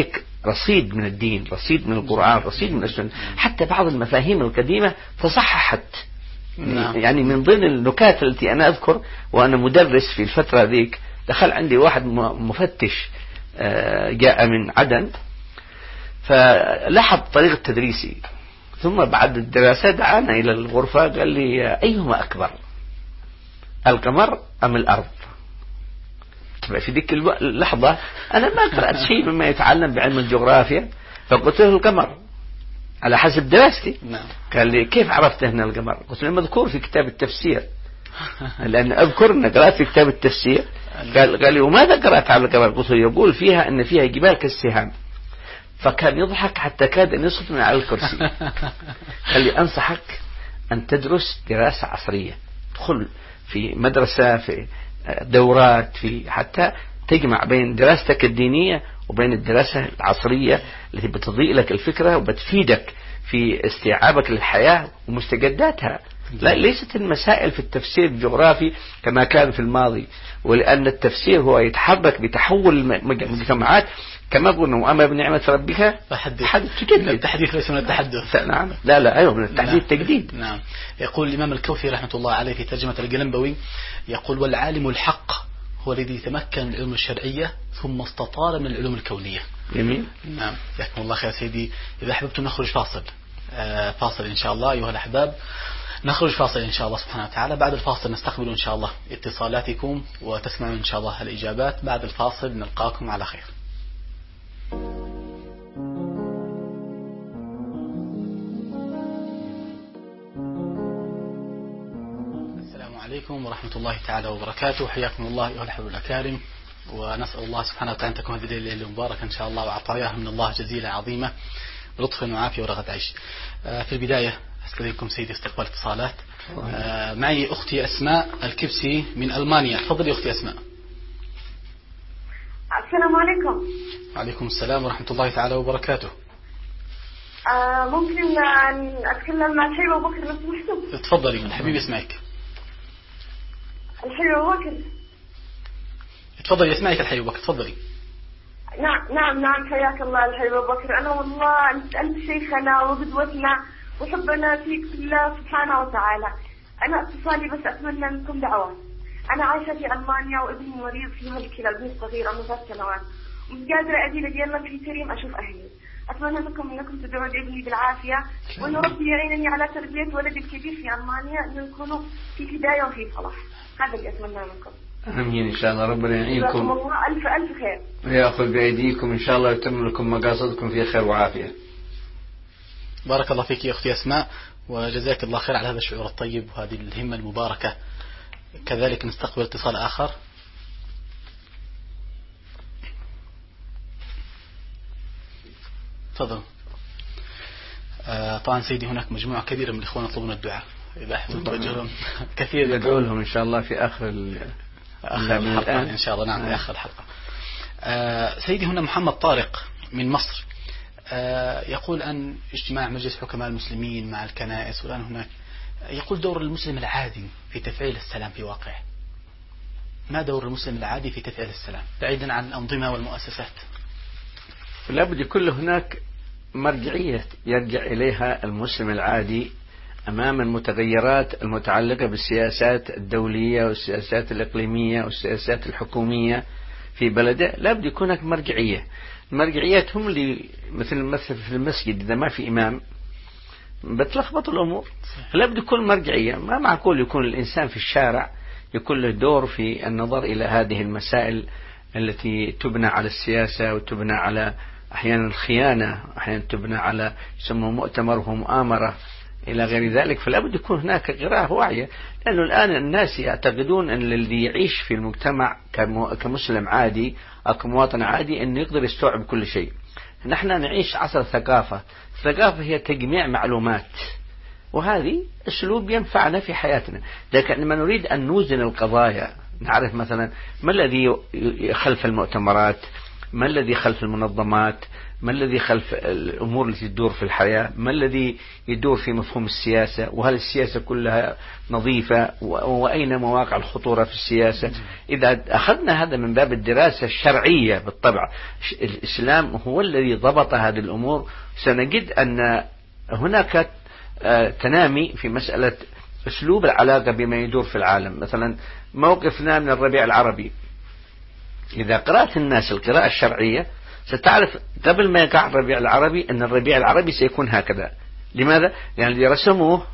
رصيد من الدين، رصيد من القرآن، رصيد من السنة. حتى بعض المفاهيم القديمة تصححت. نعم. يعني من ضمن النكات التي أنا أذكر وأنا مدرس في الفترة ذيك، دخل عندي واحد مفتش جاء من عدن، فلاحظ طريقة تدريسي، ثم بعد الدراسة دعانا إلى الغرفة، قال لي أيهما أكبر، القمر أم الأرض؟ في ذيك اللحظة أنا ما قرأت شيء مما يتعلم بعلم الجغرافيا، فقلت له القمر على حسب دراستي. نعم. قال لي كيف عرفت هنا القمر؟ قلت له مذكور في كتاب التفسير، لأن أذكر أن قرأت في كتاب التفسير. قال قال لي وماذا قرأت على القمر؟ قلت له يقول فيها أن فيها جبال كالسهام. فكان يضحك حتى كاد أن يسقط من على الكرسي. قال لي أنصحك أن تدرس دراسة عصرية، تدخل في مدرسة، في دورات، في حتى تجمع بين دراستك الدينية وبين الدراسة العصرية التي بتضيء لك الفكرة وبتفيدك في استيعابك للحياة ومستجداتها. لا، ليست المسائل في التفسير الجغرافي كما كان في الماضي، ولأن التفسير هو يتحرك بتحول المجتمعات كما قلنا، وأما بنعمة ربك فحدث. تجدد. التحديث ليس من التحدث. نعم. لا لا أيوة، من التحديث تجديد. نعم. يقول الإمام الكوثي رحمة الله عليه في ترجمة القلنبوي، يقول والعالم الحق هو الذي تمكن من العلوم الشرعية ثم استطار من العلوم الكونية. جميل. نعم. جزاكم الله خير سيدي. إذا أحببتم نخرج فاصل، آه فاصل إن شاء الله أيها الأحباب، نخرج فاصل إن شاء الله سبحانه وتعالى. بعد الفاصل نستقبل إن شاء الله اتصالاتكم وتسمعون إن شاء الله الإجابات. بعد الفاصل نلقاكم على خير. السلام عليكم ورحمة الله تعالى وبركاته. حياكم الله أيها الأحباب الأكارم، ونسأل الله سبحانه وتعالى أن تكون هذه الليلة المباركة إن شاء الله، وعطاياها من الله جزيلة عظيمة بلطف وعافية ورغد عيش. في البداية أستاذنكم سيدي استقبال اتصالات. آه معي أختي أسماء الكبسي من ألمانيا. تفضلي أختي أسماء. السلام عليكم. وعليكم السلام ورحمة الله تعالى وبركاته. آه ممكن أن أتكلم مع الحبيب أبو بكر لو سمحتوا؟ تفضلي الحبيب يسمعك. الحبيب أبو بكر. تفضلي يسمعك الحبيب أبو بكر، تفضلي. نعم نعم نعم حياك الله الحبيب أبو بكر. أنا والله أنت أنت شيخنا وقدوتنا وحبنا فيك في الله سبحانه وتعالى. أنا اتصالي بس أتمنى منكم دعوات. أنا عايشة في ألمانيا وابني مريض في هالكلى، ابني صغير عمره ثلاث سنوات، مش قادرة أجي لجينا في تريم أشوف أهلي. أتمنى منكم أنكم تدعوا لابني بالعافية، وإنه ربي يعينني على تربية ولدي الكبير في ألمانيا، إنه يكونوا في هداية وفي صلاح. هذا اللي أتمنى منكم. آمين إن شاء الله، ربنا يعينكم. جزاكم الله ألف ألف خير. ويأخذ بأيديكم إن شاء الله، يتم لكم مقاصدكم في خير وعافية. بارك الله فيك يا أختي أسماء، وجزاك الله خير على هذا الشعور الطيب وهذه الهمة المباركة. كذلك نستقبل اتصال آخر. تفضل. آه طبعا سيدي هناك مجموعة كبيرة من الإخوان يطلبون الدعاء، إذا أحببت توجه لهم كثير ندعو لهم إن شاء الله في آخر آخر الحلقة إن شاء الله. نعم في آخر الحلقة. آه سيدي هنا محمد طارق من مصر، آه يقول أن اجتماع مجلس حكماء المسلمين مع الكنائس والآن هناك، يقول دور المسلم العادي في تفعيل السلام في واقعه. ما دور المسلم العادي في تفعيل السلام بعيدا عن الأنظمة والمؤسسات؟ لابد يكون هناك مرجعية يرجع إليها المسلم العادي أمام المتغيرات المتعلقة بالسياسات الدولية والسياسات الإقليمية والسياسات الحكومية في بلده. لابد يكون هناك مرجعية. المرجعيات هم اللي مثل مثل في المسجد إذا ما في إمام بتلخبط الأمور. لابد يكون مرجعية. ما معقول يكون الإنسان في الشارع يكون له دور في النظر إلى هذه المسائل التي تبنى على السياسة وتبنى على أحيانا الخيانة، أحيانا تبنى على يسمى مؤتمر ومؤامرة إلى غير ذلك. فلا بد يكون هناك قراءة واعية، لأنه الآن الناس يعتقدون أن الذي يعيش في المجتمع كمسلم عادي أو كمواطن عادي أنه يقدر يستوعب كل شيء. نحن نعيش عصر ثقافة. الثقافة هي تجميع معلومات، وهذه أسلوب ينفعنا في حياتنا. لكن لما نريد أن نوزن القضايا، نعرف مثلا ما الذي خلف المؤتمرات، ما الذي خلف المنظمات، ما الذي خلف الأمور التي تدور في الحياة، ما الذي يدور في مفهوم السياسة، وهل السياسة كلها نظيفة، وأين مواقع الخطورة في السياسة. إذا أخذنا هذا من باب الدراسة الشرعية بالطبع، الإسلام هو الذي ضبط هذه الأمور، سنجد أن هناك تنامي في مسألة أسلوب العلاقة بما يدور في العالم. مثلا موقفنا من الربيع العربي، إذا قرأت الناس القراءة الشرعية ستعرف قبل ما يقع الربيع العربي أن الربيع العربي سيكون هكذا. لماذا؟ يعني اللي رسموه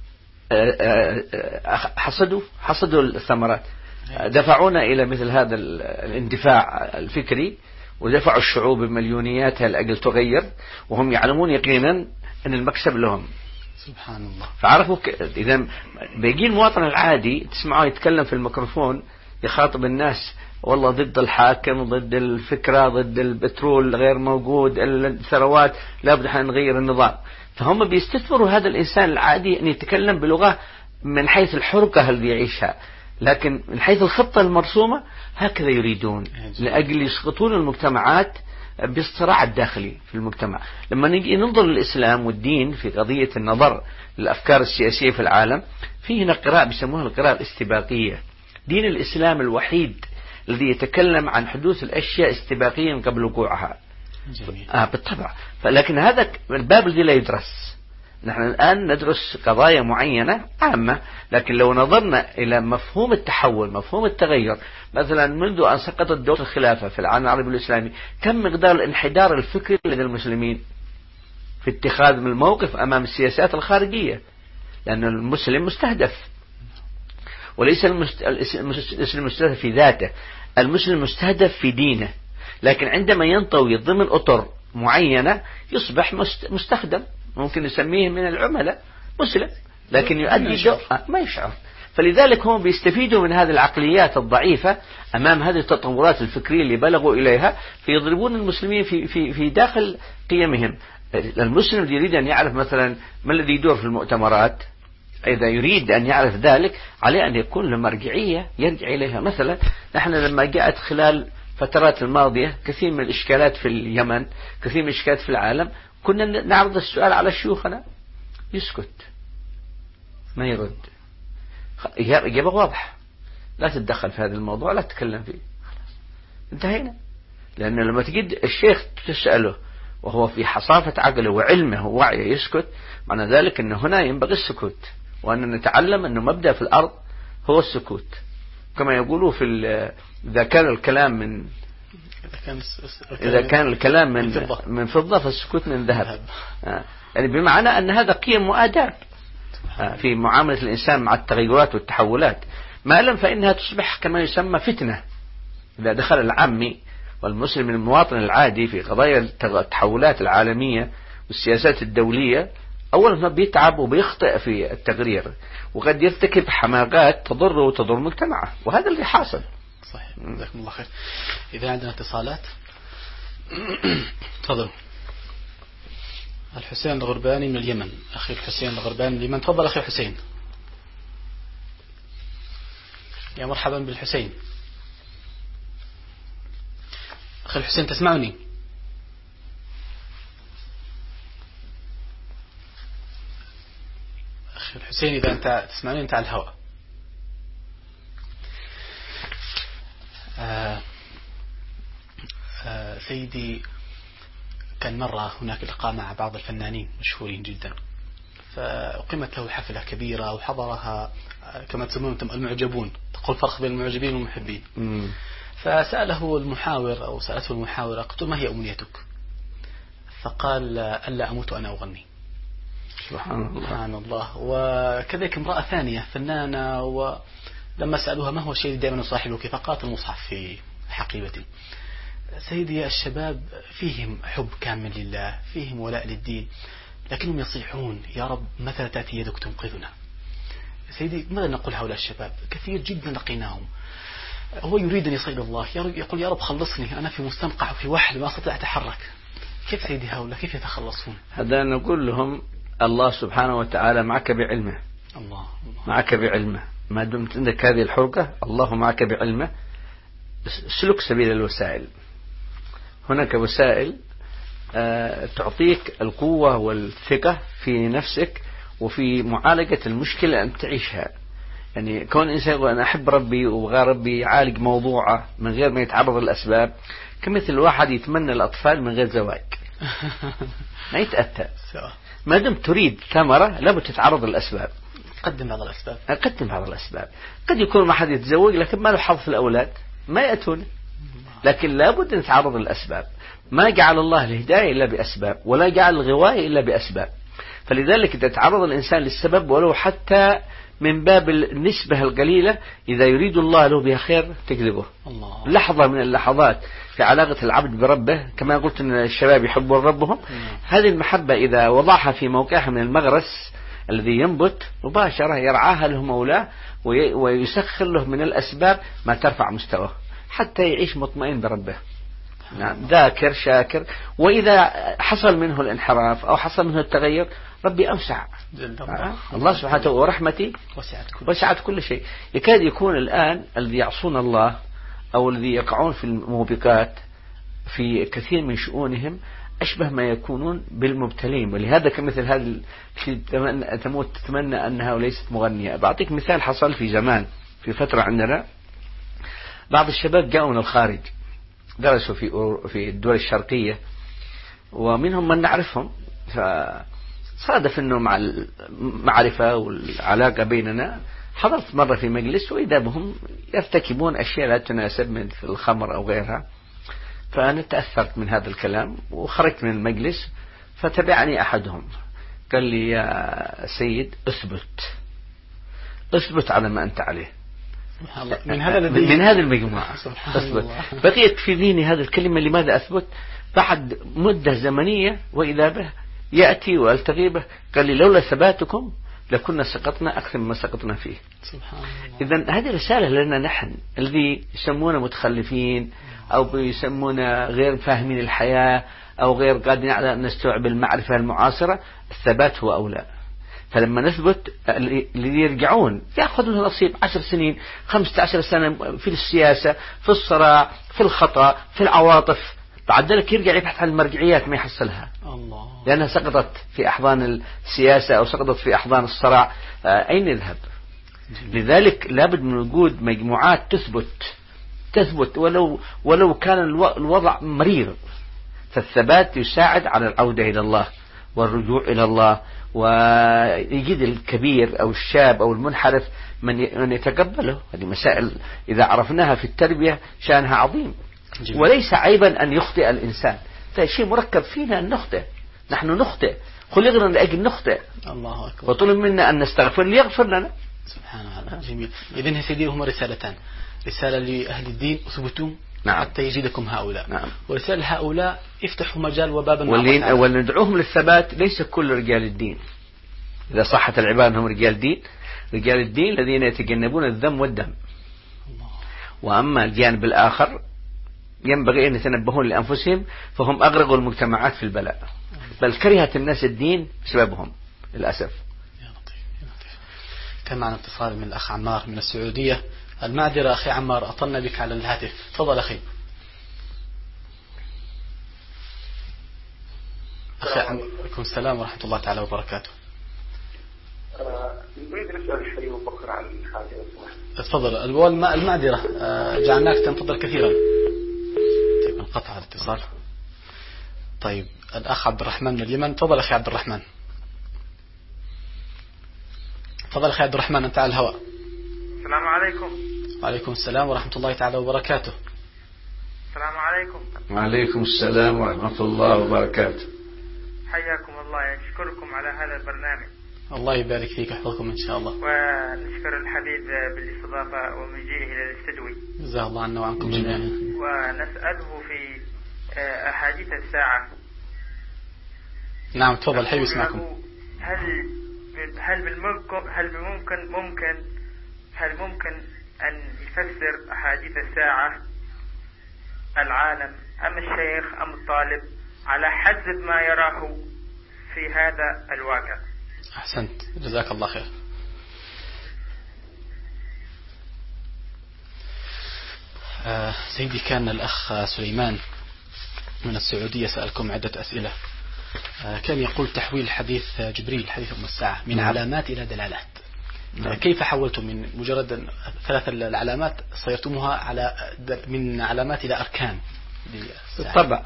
حصدوا حصدوا الثمرات، دفعونا إلى مثل هذا الاندفاع الفكري، ودفعوا الشعوب بمليونياتها لأجل تغير، وهم يعلمون يقينا أن المكسب لهم. سبحان الله. فعرفوا ك... إذا بيجي المواطن العادي تسمعه يتكلم في الميكروفون يخاطب الناس، والله ضد الحاكم، ضد الفكرة، ضد البترول غير موجود، الثروات، لابد احنا نغير النظام. فهم بيستثمروا هذا الإنسان العادي أن يتكلم بلغة من حيث الحركة اللي يعيشها، لكن من حيث الخطة المرسومة هكذا يريدون، لأجل يسقطون المجتمعات بالصراع الداخلي في المجتمع. لما نجي ننظر للإسلام والدين في قضية النظر للأفكار السياسية في العالم، في هنا قراءة بيسموها القراءة الاستباقية. دين الإسلام الوحيد الذي يتكلم عن حدوث الأشياء استباقيا قبل وقوعها. جميل. آه بالطبع. لكن هذا الباب الذي لا يدرس. نحن الآن ندرس قضايا معينة عامة، لكن لو نظرنا إلى مفهوم التحول، مفهوم التغير، مثلا منذ أن سقطت دولة الخلافة في العالم العربي والإسلامي، كم مقدار الانحدار الفكري لدى المسلمين في اتخاذ من الموقف أمام السياسات الخارجية، لأن المسلم مستهدف، وليس المسلم مستهدف في ذاته، المسلم مستهدف في دينه. لكن عندما ينطوي ضمن أطر معينة يصبح مستخدم، ممكن نسميه من العملاء مسلم، لكن يؤدي دور ما يشعر. فلذلك هم بيستفيدوا من هذه العقليات الضعيفة أمام هذه التطورات الفكرية اللي بلغوا إليها، فيضربون المسلمين في في في داخل قيمهم. المسلم يريد أن يعرف مثلا ما الذي يدور في المؤتمرات، إذا يريد أن يعرف ذلك عليه أن يكون له مرجعية يرجع إليها. مثلا نحن لما جاءت خلال فترات الماضية كثير من الإشكالات في اليمن، كثير من الإشكالات في العالم، كنا نعرض السؤال على شيوخنا، يسكت ما يرد. إجابة واضحة، لا تتدخل في هذا الموضوع، لا تتكلم فيه، انتهينا. لأن لما تجد الشيخ تسأله وهو في حصافة عقله وعلمه ووعيه يسكت، معنى ذلك أن هنا ينبغي السكوت، وأن نتعلم أنه مبدأ في الأرض هو السكوت، كما يقولوا في إذا كان الكلام من إذا كان الكلام من فضة, من فضة فالسكوت من ذهب. آه. يعني بمعنى أن هذا قيم وآداب آه. في معاملة الإنسان مع التغيرات والتحولات، ما لم فإنها تصبح كما يسمى فتنة. إذا دخل العامي والمسلم المواطن العادي في قضايا التحولات العالمية والسياسات الدولية، أولا ما بيتعب وبيخطئ في التغيير، وقد يرتكب حماقات تضره وتضر مجتمعه، وهذا اللي حاصل. صحيح. جزاكم الله خير. إذا عندنا اتصالات تفضل. الحسين الغرباني من اليمن، أخي الحسين الغرباني من اليمن، تفضل أخي حسين. يا مرحبا بالحسين. أخي الحسين تسمعني؟ أخي الحسين إذا أنت تسمعني أنت على الهواء. آه آه سيدي، كان مرة هناك لقاء مع بعض الفنانين مشهورين جدا، فأقيمت له حفلة كبيرة وحضرها كما تسمون المعجبون، تقول فرق بين المعجبين والمحبين. م. فسأله المحاور أو سألته المحاورة، قلت ما هي أمنيتك؟ فقال ألا أموت وأنا أغني. سبحان الله. سبحان الله. وكذلك امرأة ثانية فنانة، ولما سألوها ما هو الشيء اللي دائما يصاحبك؟ فقالت المصحف في حقيبتي. سيدي، الشباب فيهم حب كامل لله، فيهم ولاء للدين، لكنهم يصيحون يا رب متى تأتي يدك تنقذنا. سيدي، ماذا نقول هؤلاء الشباب؟ كثير جدا لقيناهم هو يريد أن يصيد الله، يقول يا رب خلصني، أنا في مستنقع وفي وحل ما أستطيع أتحرك. كيف سيدي هؤلاء كيف يتخلصون؟ هذا نقول لهم الله سبحانه وتعالى معك بعلمه. الله, الله. معك بعلمه، ما دمت عندك هذه الحرقة الله معك بعلمه. سلك سبيل الوسائل، هناك وسائل تعطيك القوة والثقة في نفسك وفي معالجة المشكلة أن تعيشها. يعني كون إنسان يقول أنا أحب ربي وبغى ربي يعالج موضوعه من غير ما يتعرض للأسباب، كمثل الواحد يتمنى الأطفال من غير زواج ما يتأتى. ما دمت تريد ثمرة لابد تتعرض للأسباب. قدم بعض الأسباب. قدم بعض الأسباب. قد يكون ما حد يتزوج لكن ما له حظ في الأولاد ما يأتون، لكن لابد نتعرض للأسباب. ما جعل الله الهداية إلا بأسباب، ولا جعل الغواية إلا بأسباب. فلذلك إذا تعرض الإنسان للسبب ولو حتى من باب النسبة القليلة، إذا يريد الله له بها خير تجلبه. الله. لحظة من اللحظات في علاقة العبد بربه، كما قلت أن الشباب يحبون ربهم، هذه المحبة إذا وضعها في موقعها من المغرس الذي ينبت مباشرة يرعاها له مولاه ويسخر له من الأسباب ما ترفع مستواه حتى يعيش مطمئن بربه. نعم. ذاكر شاكر. وإذا حصل منه الانحراف أو حصل منه التغير ربي أوسع. آه. الله سبحانه وتعالى ورحمتي وسعت كل, وسعت كل شيء. يكاد يكون الآن الذي يعصون الله أو الذي يقعون في الموبقات في كثير من شؤونهم أشبه ما يكونون بالمبتلين. ولهذا كمثل هذا تموت تتمنى أنها وليست مغنية. بعطيك مثال حصل في زمان في فترة عندنا، بعض الشباب جاءوا من الخارج درسوا في في الدول الشرقية ومنهم من نعرفهم، فصادف أنه مع المعرفة والعلاقة بيننا حضرت مرة في مجلس وإذا بهم يرتكبون أشياء لا تناسب مثل الخمر أو غيرها، فأنا تأثرت من هذا الكلام وخرجت من المجلس. فتبعني أحدهم قال لي يا سيد اثبت اثبت على ما أنت عليه من هذا من هذه المجموعة. اثبت. بقيت في ذهني هذه الكلمة لماذا أثبت؟ بعد مدة زمنية وإذا به يأتي وألتقي به قال لي لولا ثباتكم لكنا سقطنا أكثر مما سقطنا فيه. إذن هذه رسالة لنا نحن الذي يسمونا متخلفين أو بيسمونا غير فاهمين الحياة أو غير قادرين على أن نستوعب المعرفة المعاصرة. الثبات هو أولى. فلما نثبت اللي يرجعون يأخذ له نصيب عشر سنين خمسة عشر سنة في السياسة في الصراع في الخطأ في العواطف، بعد ذلك يرجع يبحث عن المرجعيات ما يحصلها الله. لأنها سقطت في أحضان السياسة أو سقطت في أحضان الصراع. أين يذهب؟ لذلك لابد من وجود مجموعات تثبت تثبت ولو ولو كان الوضع مرير. فالثبات يساعد على العودة إلى الله والرجوع إلى الله، ويجد الكبير أو الشاب أو المنحرف من يتقبله. هذه مسائل إذا عرفناها في التربية شأنها عظيم. جميل. وليس عيبا أن يخطئ الإنسان، هذا شيء مركب فينا أن نخطئ. نحن نخطئ، خلقنا لأجل نخطئ. الله أكبر. وطلب منا أن نستغفر ليغفر لنا. سبحان الله. جميل. إذن سيدي هما رسالتان، رسالة لأهل الدين اثبتوا نعم. حتى يجدكم هؤلاء نعم. ورسالة هؤلاء افتحوا مجال وبابا واللي وندعوهم للثبات. ليس كل رجال الدين إذا صحت العبارة أنهم رجال دين، رجال الدين الذين يتجنبون الذم والدم الله. وأما الجانب الآخر ينبغي أن يتنبهون لأنفسهم، فهم أغرقوا المجتمعات في البلاء، بل كرهت الناس الدين بسببهم للأسف. يا لطيف يا لطيف. كان معنا اتصال من الأخ عمار من السعودية. المعذرة أخي عمار أطلنا بك على الهاتف. تفضل أخي. أخي عليكم السلام ورحمة الله تعالى وبركاته. نريد نسأل الشيخ أبو بكر عن حاجة. تفضل. المعذرة جعلناك تنتظر كثيرا. طيب انقطع الاتصال. طيب الأخ عبد الرحمن من اليمن. تفضل أخي عبد الرحمن. تفضل أخي عبد الرحمن أنت على الهواء. السلام عليكم. وعليكم السلام ورحمة الله تعالى وبركاته. السلام عليكم. وعليكم السلام ورحمة الله وبركاته. حياكم الله. أشكركم على هذا البرنامج. الله يبارك فيك ويحفظكم إن شاء الله. ونشكر الحبيب بالاستضافة ومجيئه إلى الاستدوي. جزاه الله عنا وعنكم جميعا. ونسأله في أحاديث الساعة. نعم تفضل حبيبي اسمعكم. هل هل بالممكن هل بممكن ممكن هل ممكن أن يفسر أحاديث الساعة العالم أم الشيخ أم الطالب على حسب ما يراه في هذا الواقع؟ أحسنت جزاك الله خير. آه سيدي كان الأخ سليمان من السعودية سألكم عدة أسئلة. كان يقول تحويل حديث جبريل حديث أم الساعة من علامات إلى دلالات. كيف حولتم من مجرد ثلاث العلامات صيرتموها على من علامات إلى أركان؟ طبعا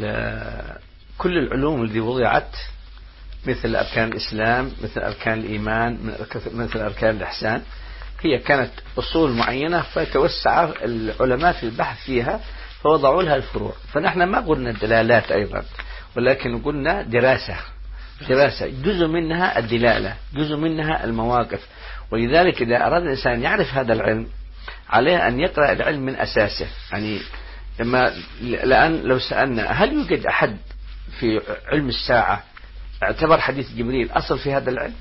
كل العلوم التي وضعت مثل أركان الإسلام، مثل أركان الإيمان، مثل أركان الإحسان، هي كانت أصول معينة فتوسع العلماء في البحث فيها فوضعوا لها الفروع. فنحن ما قلنا الدلالات أيضا، ولكن قلنا دراسة دراسة جزء منها الدلالة، جزء منها المواقف. ولذلك إذا أراد الإنسان يعرف هذا العلم عليه أن يقرأ العلم من أساسه. يعني لما الآن لو سألنا هل يوجد أحد في علم الساعة اعتبر حديث جبريل أصل في هذا العلم؟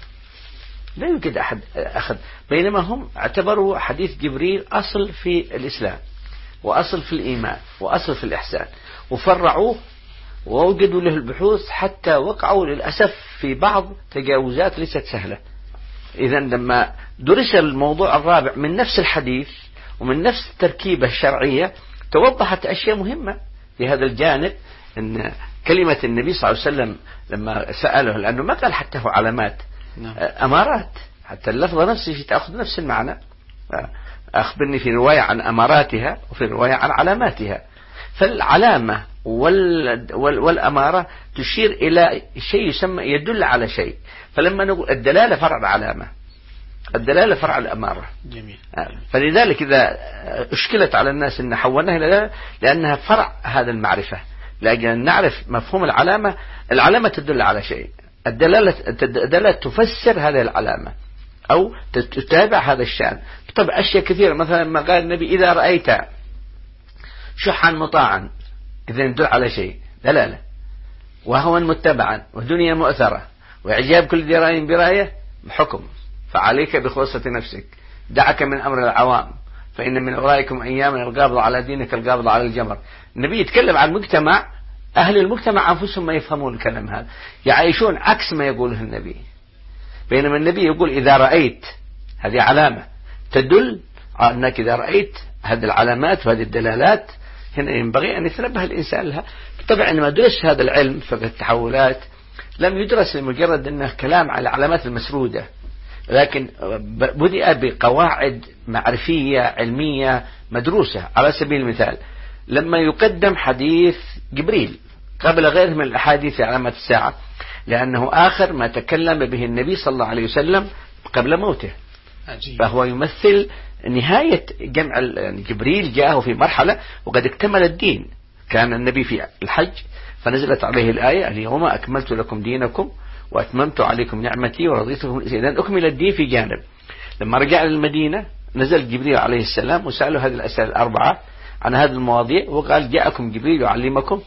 لا يوجد أحد أخذ، بينما هم اعتبروا حديث جبريل أصل في الإسلام وأصل في الإيمان وأصل في الإحسان، وفرعوه ووجدوا له البحوث حتى وقعوا للأسف في بعض تجاوزات ليست سهلة. إذا لما درس الموضوع الرابع من نفس الحديث ومن نفس التركيبة الشرعية توضحت أشياء مهمة في هذا الجانب. أن كلمة النبي صلى الله عليه وسلم لما سأله، لأنه ما قال حتى هو علامات، أمارات، حتى اللفظة نفسه تأخذ نفس المعنى. أخبرني في رواية عن أماراتها وفي رواية عن علاماتها. فالعلامة وال والأمارة تشير إلى شيء يسمى يدل على شيء. فلما نقول الدلالة فرع العلامة، الدلالة فرع الأمارة. جميل. فلذلك إذا أشكلت على الناس أن حولناها إلى دلالة لأنها فرع هذا المعرفة، لأجل أن نعرف مفهوم العلامة. العلامة تدل على شيء، الدلالة الدلالة تفسر هذه العلامة أو تتابع هذا الشأن. طبعا أشياء كثيرة، مثلا ما قال النبي إذا رأيت شحا مطاعا، إذا يدل على شيء دلالة، وهوا متبعا ودنيا مؤثرة وإعجاب كل ذي رأي برأيه حكم. فعليك بخلاصة نفسك، دعك من أمر العوام، فإن من أولئكم أياما القابض على دينك القابض على الجمر. النبي يتكلم عن مجتمع، أهل المجتمع أنفسهم ما يفهمون الكلام هذا، يعيشون عكس ما يقوله النبي. بينما النبي يقول إذا رأيت، هذه علامة تدل على أنك إذا رأيت هذه العلامات وهذه الدلالات، هنا ينبغي أن يتنبه الإنسان لها. طبعا لما درس هذا العلم في التحولات لم يدرس لمجرد أنه كلام على العلامات المسرودة، لكن بدأ بقواعد معرفية علمية مدروسة. على سبيل المثال لما يقدم حديث جبريل قبل غيره من الأحاديث في علامات الساعة، لأنه آخر ما تكلم به النبي صلى الله عليه وسلم قبل موته. عجيب. فهو يمثل نهاية جمع. يعني جبريل جاءه في مرحلة وقد اكتمل الدين، كان النبي في الحج فنزلت عليه الآية اليوم أكملت لكم دينكم وأتممت عليكم نعمتي ورضيت لكم الإسلام. إذن أكمل الدين في جانب. لما رجع للمدينة نزل جبريل عليه السلام وسأله هذه الأسئلة الأربعة عن هذه المواضيع، وقال جاءكم جبريل يعلمكم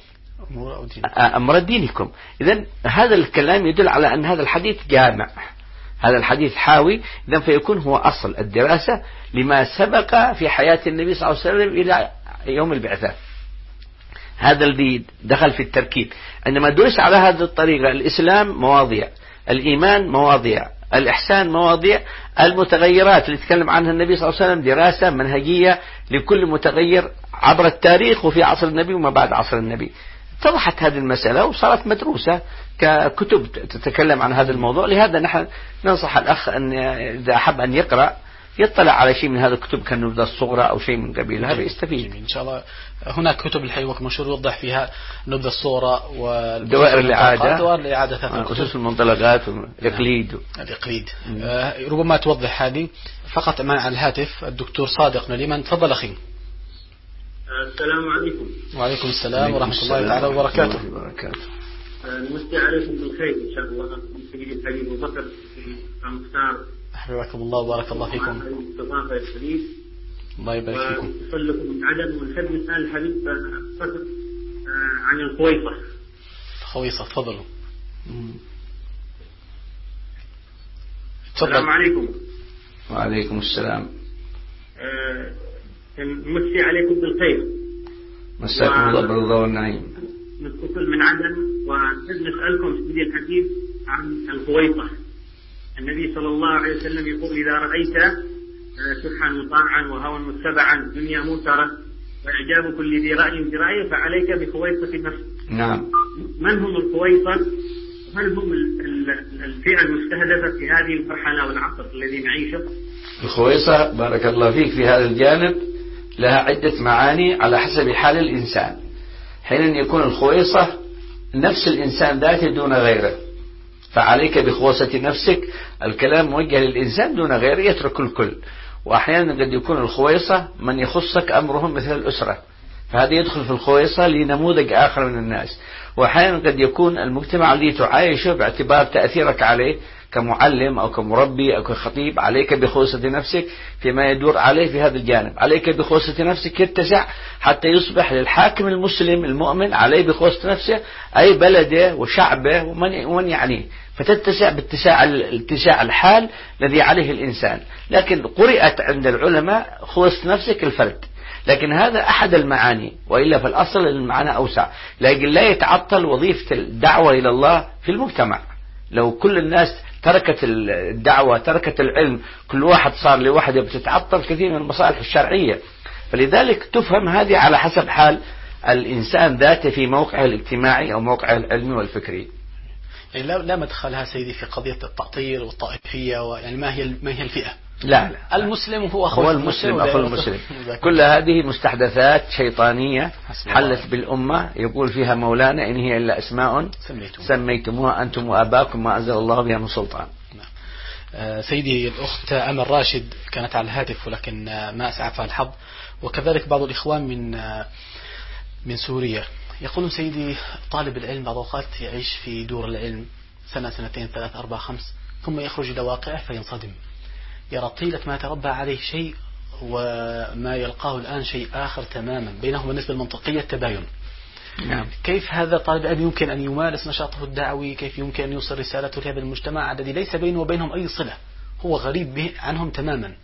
أمر دينكم. إذن هذا الكلام يدل على أن هذا الحديث جامع، هذا الحديث حاوي. إذن فيكون هو أصل الدراسة لما سبق في حياة النبي صلى الله عليه وسلم إلى يوم البعثة. هذا الذي دخل في التركيب. عندما درس على هذه الطريقة الإسلام مواضيع، الإيمان مواضيع، الإحسان مواضيع، المتغيرات اللي تكلم عنها النبي صلى الله عليه وسلم دراسة منهجية لكل متغير عبر التاريخ وفي عصر النبي وما بعد عصر النبي. اتضحت هذه المسألة وصارت مدروسة ككتب تتكلم عن هذا الموضوع. لهذا نحن ننصح الأخ أن إذا أحب أن يقرأ يطلع على شيء من هذا الكتب كالنبذة الصغرى أو شيء من قبيل هذا يستفيد إن شاء الله. هناك كتب الحيوة مشهور يوضح فيها النبذة الصغرى ودوائر الإعادة، دوائر الإعادة، خصوص المنطلقات والإقليد. الإقليد آه ربما توضح هذه. فقط مع الهاتف الدكتور صادق نليمان. تفضل أخي. السلام عليكم. وعليكم السلام ورحمة الله تعالى وبركاته. نمسي عليكم بالخير إن شاء الله. سيدي الحبيب أبو بكر في مختار، حفظكم الله وبارك الله فيكم. استضافة الحديث الله يبارك فيكم. وصل لكم من عدم ونحب نسأل الحبيب فقط عن الخويصة. خويصة تفضلوا. السلام عليكم. وعليكم السلام. نمسي عليكم بالخير. مساكم الله بالرضا والنعيم. نتصل من عدن ونحب نسألكم سيدي الحبيب عن الخويصة. النبي صلى الله عليه وسلم يقول إذا رأيت شحا مطاعا وهوى متبعا دنيا موترة وإعجاب كل ذي رأي برأيه فعليك بخويصة النفس. نعم. من هم الخويصة؟ هل هم الفئة المستهدفة في هذه المرحلة والعصر الذي نعيشه؟ الخويصة بارك الله فيك في هذا الجانب لها عدة معاني على حسب حال الإنسان. حين يكون الخويصة نفس الإنسان ذاته دون غيره، فعليك بخوصة نفسك، الكلام موجه للإنسان دون غيره يترك الكل. وأحيانا قد يكون الخويصة من يخصك أمرهم مثل الأسرة، فهذا يدخل في الخويصة لنموذج آخر من الناس. وأحيانا قد يكون المجتمع الذي تعايشه باعتبار تأثيرك عليه كمعلم أو كمربي أو كخطيب، عليك بخوصة نفسك فيما يدور عليه في هذا الجانب. عليك بخوصة نفسك يتسع حتى يصبح للحاكم المسلم المؤمن عليه بخوصة نفسه أي بلده وشعبه ومن, ومن يعنيه، فتتسع باتساع الاتساع الحال الذي عليه الإنسان. لكن قرئت عند العلماء خوصة نفسك الفرد، لكن هذا أحد المعاني، وإلا في الأصل المعنى أوسع. لكن لا يتعطل وظيفة الدعوة إلى الله في المجتمع. لو كل الناس تركت الدعوة تركت العلم، كل واحد صار لوحده، بتتعطل كثير من المصالح الشرعية. فلذلك تفهم هذه على حسب حال الإنسان ذاته في موقعه الاجتماعي أو موقعه العلمي والفكري. يعني لا لا مدخلها سيدي في قضية التعطيل والطائفية، ويعني ما هي ما هي الفئة؟ لا لا، المسلم هو هو المسلم أخو المسلم. كل هذه مستحدثات شيطانية حلت بالأمة، يقول فيها مولانا إن هي إلا أسماء سميتموها أنتم وآباؤكم ما أنزل الله بها من سلطان. سيدي الأخت أمل راشد كانت على الهاتف ولكن ما أسعفها الحظ، وكذلك بعض الإخوان من من سوريا يقولون سيدي طالب العلم بعض الأوقات يعيش في دور العلم سنة سنتين ثلاث أربع خمس، ثم يخرج إلى واقعه فينصدم، يرى طيلة ما تربى عليه شيء وما يلقاه الآن شيء آخر تماما، بينهما بالنسبة المنطقية التباين. نعم. كيف هذا طالب العلم يمكن أن يمارس نشاطه الدعوي؟ كيف يمكن أن يوصل رسالته لهذا المجتمع الذي ليس بينه وبينهم أي صلة، هو غريب به عنهم تماما؟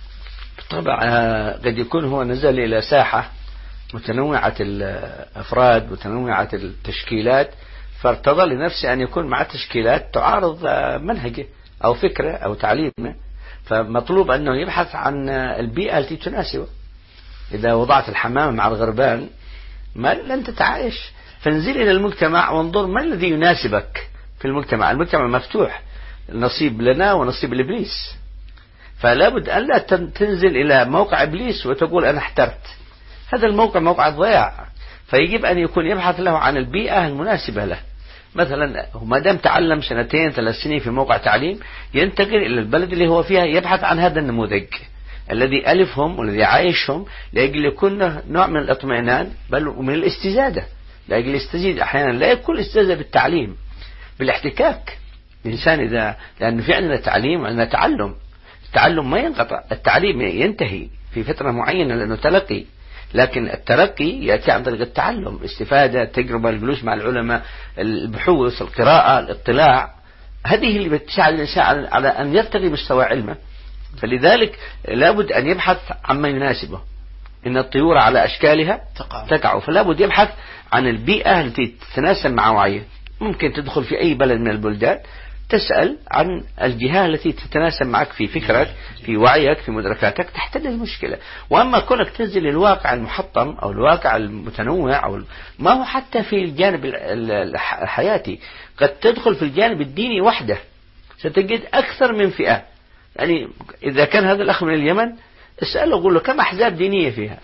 طبعا قد يكون هو نزل إلى ساحة متنوعة الأفراد متنوعة التشكيلات، فارتضى لنفسه أن يكون مع تشكيلات تعارض منهجه أو فكرة أو تعليمه، فمطلوب أنه يبحث عن البيئة التي تناسبه. إذا وضعت الحمامة مع الغربان ما لن تتعايش، فانزل إلى المجتمع وانظر ما الذي يناسبك في المجتمع. المجتمع مفتوح، نصيب لنا ونصيب لإبليس، فلا بد أن لا تنزل إلى موقع إبليس وتقول أنا احترت. هذا الموقع موقع الضياع، فيجب أن يكون يبحث له عن البيئة المناسبة له. مثلا ما دام تعلم سنتين ثلاث سنين في موقع تعليم، ينتقل إلى البلد اللي هو فيها يبحث عن هذا النموذج الذي ألفهم والذي عايشهم، لأجل يكون نوع من الاطمئنان بل ومن الاستزادة. لأجل يستزيد أحيانا لا يكون استزادة بالتعليم، بالاحتكاك. الإنسان إذا لأن في عندنا تعليم وعندنا تعلم، التعلم ما ينقطع، التعليم ينتهي في فترة معينة لأنه تلقي، لكن الترقي يأتي عن طريق التعلم، استفادة، تجربة، الجلوس مع العلماء، البحوث، القراءة، الاطلاع. هذه اللي بتساعد الإنسان على أن يرتقي مستوى علمه. فلذلك لابد أن يبحث عما يناسبه. إن الطيور على أشكالها تقع, تقع. فلابد يبحث عن البيئة التي تتناسب مع وعيه. ممكن تدخل في أي بلد من البلدان تسأل عن الجهة التي تتناسب معك في فكرك، في وعيك، في مدركاتك، تحتل المشكلة. وأما كونك تنزل الواقع المحطم أو الواقع المتنوع أو ما هو حتى في الجانب الحياتي، قد تدخل في الجانب الديني وحده ستجد أكثر من فئة. يعني إذا كان هذا الأخ من اليمن اسأله قول له كم أحزاب دينية فيها،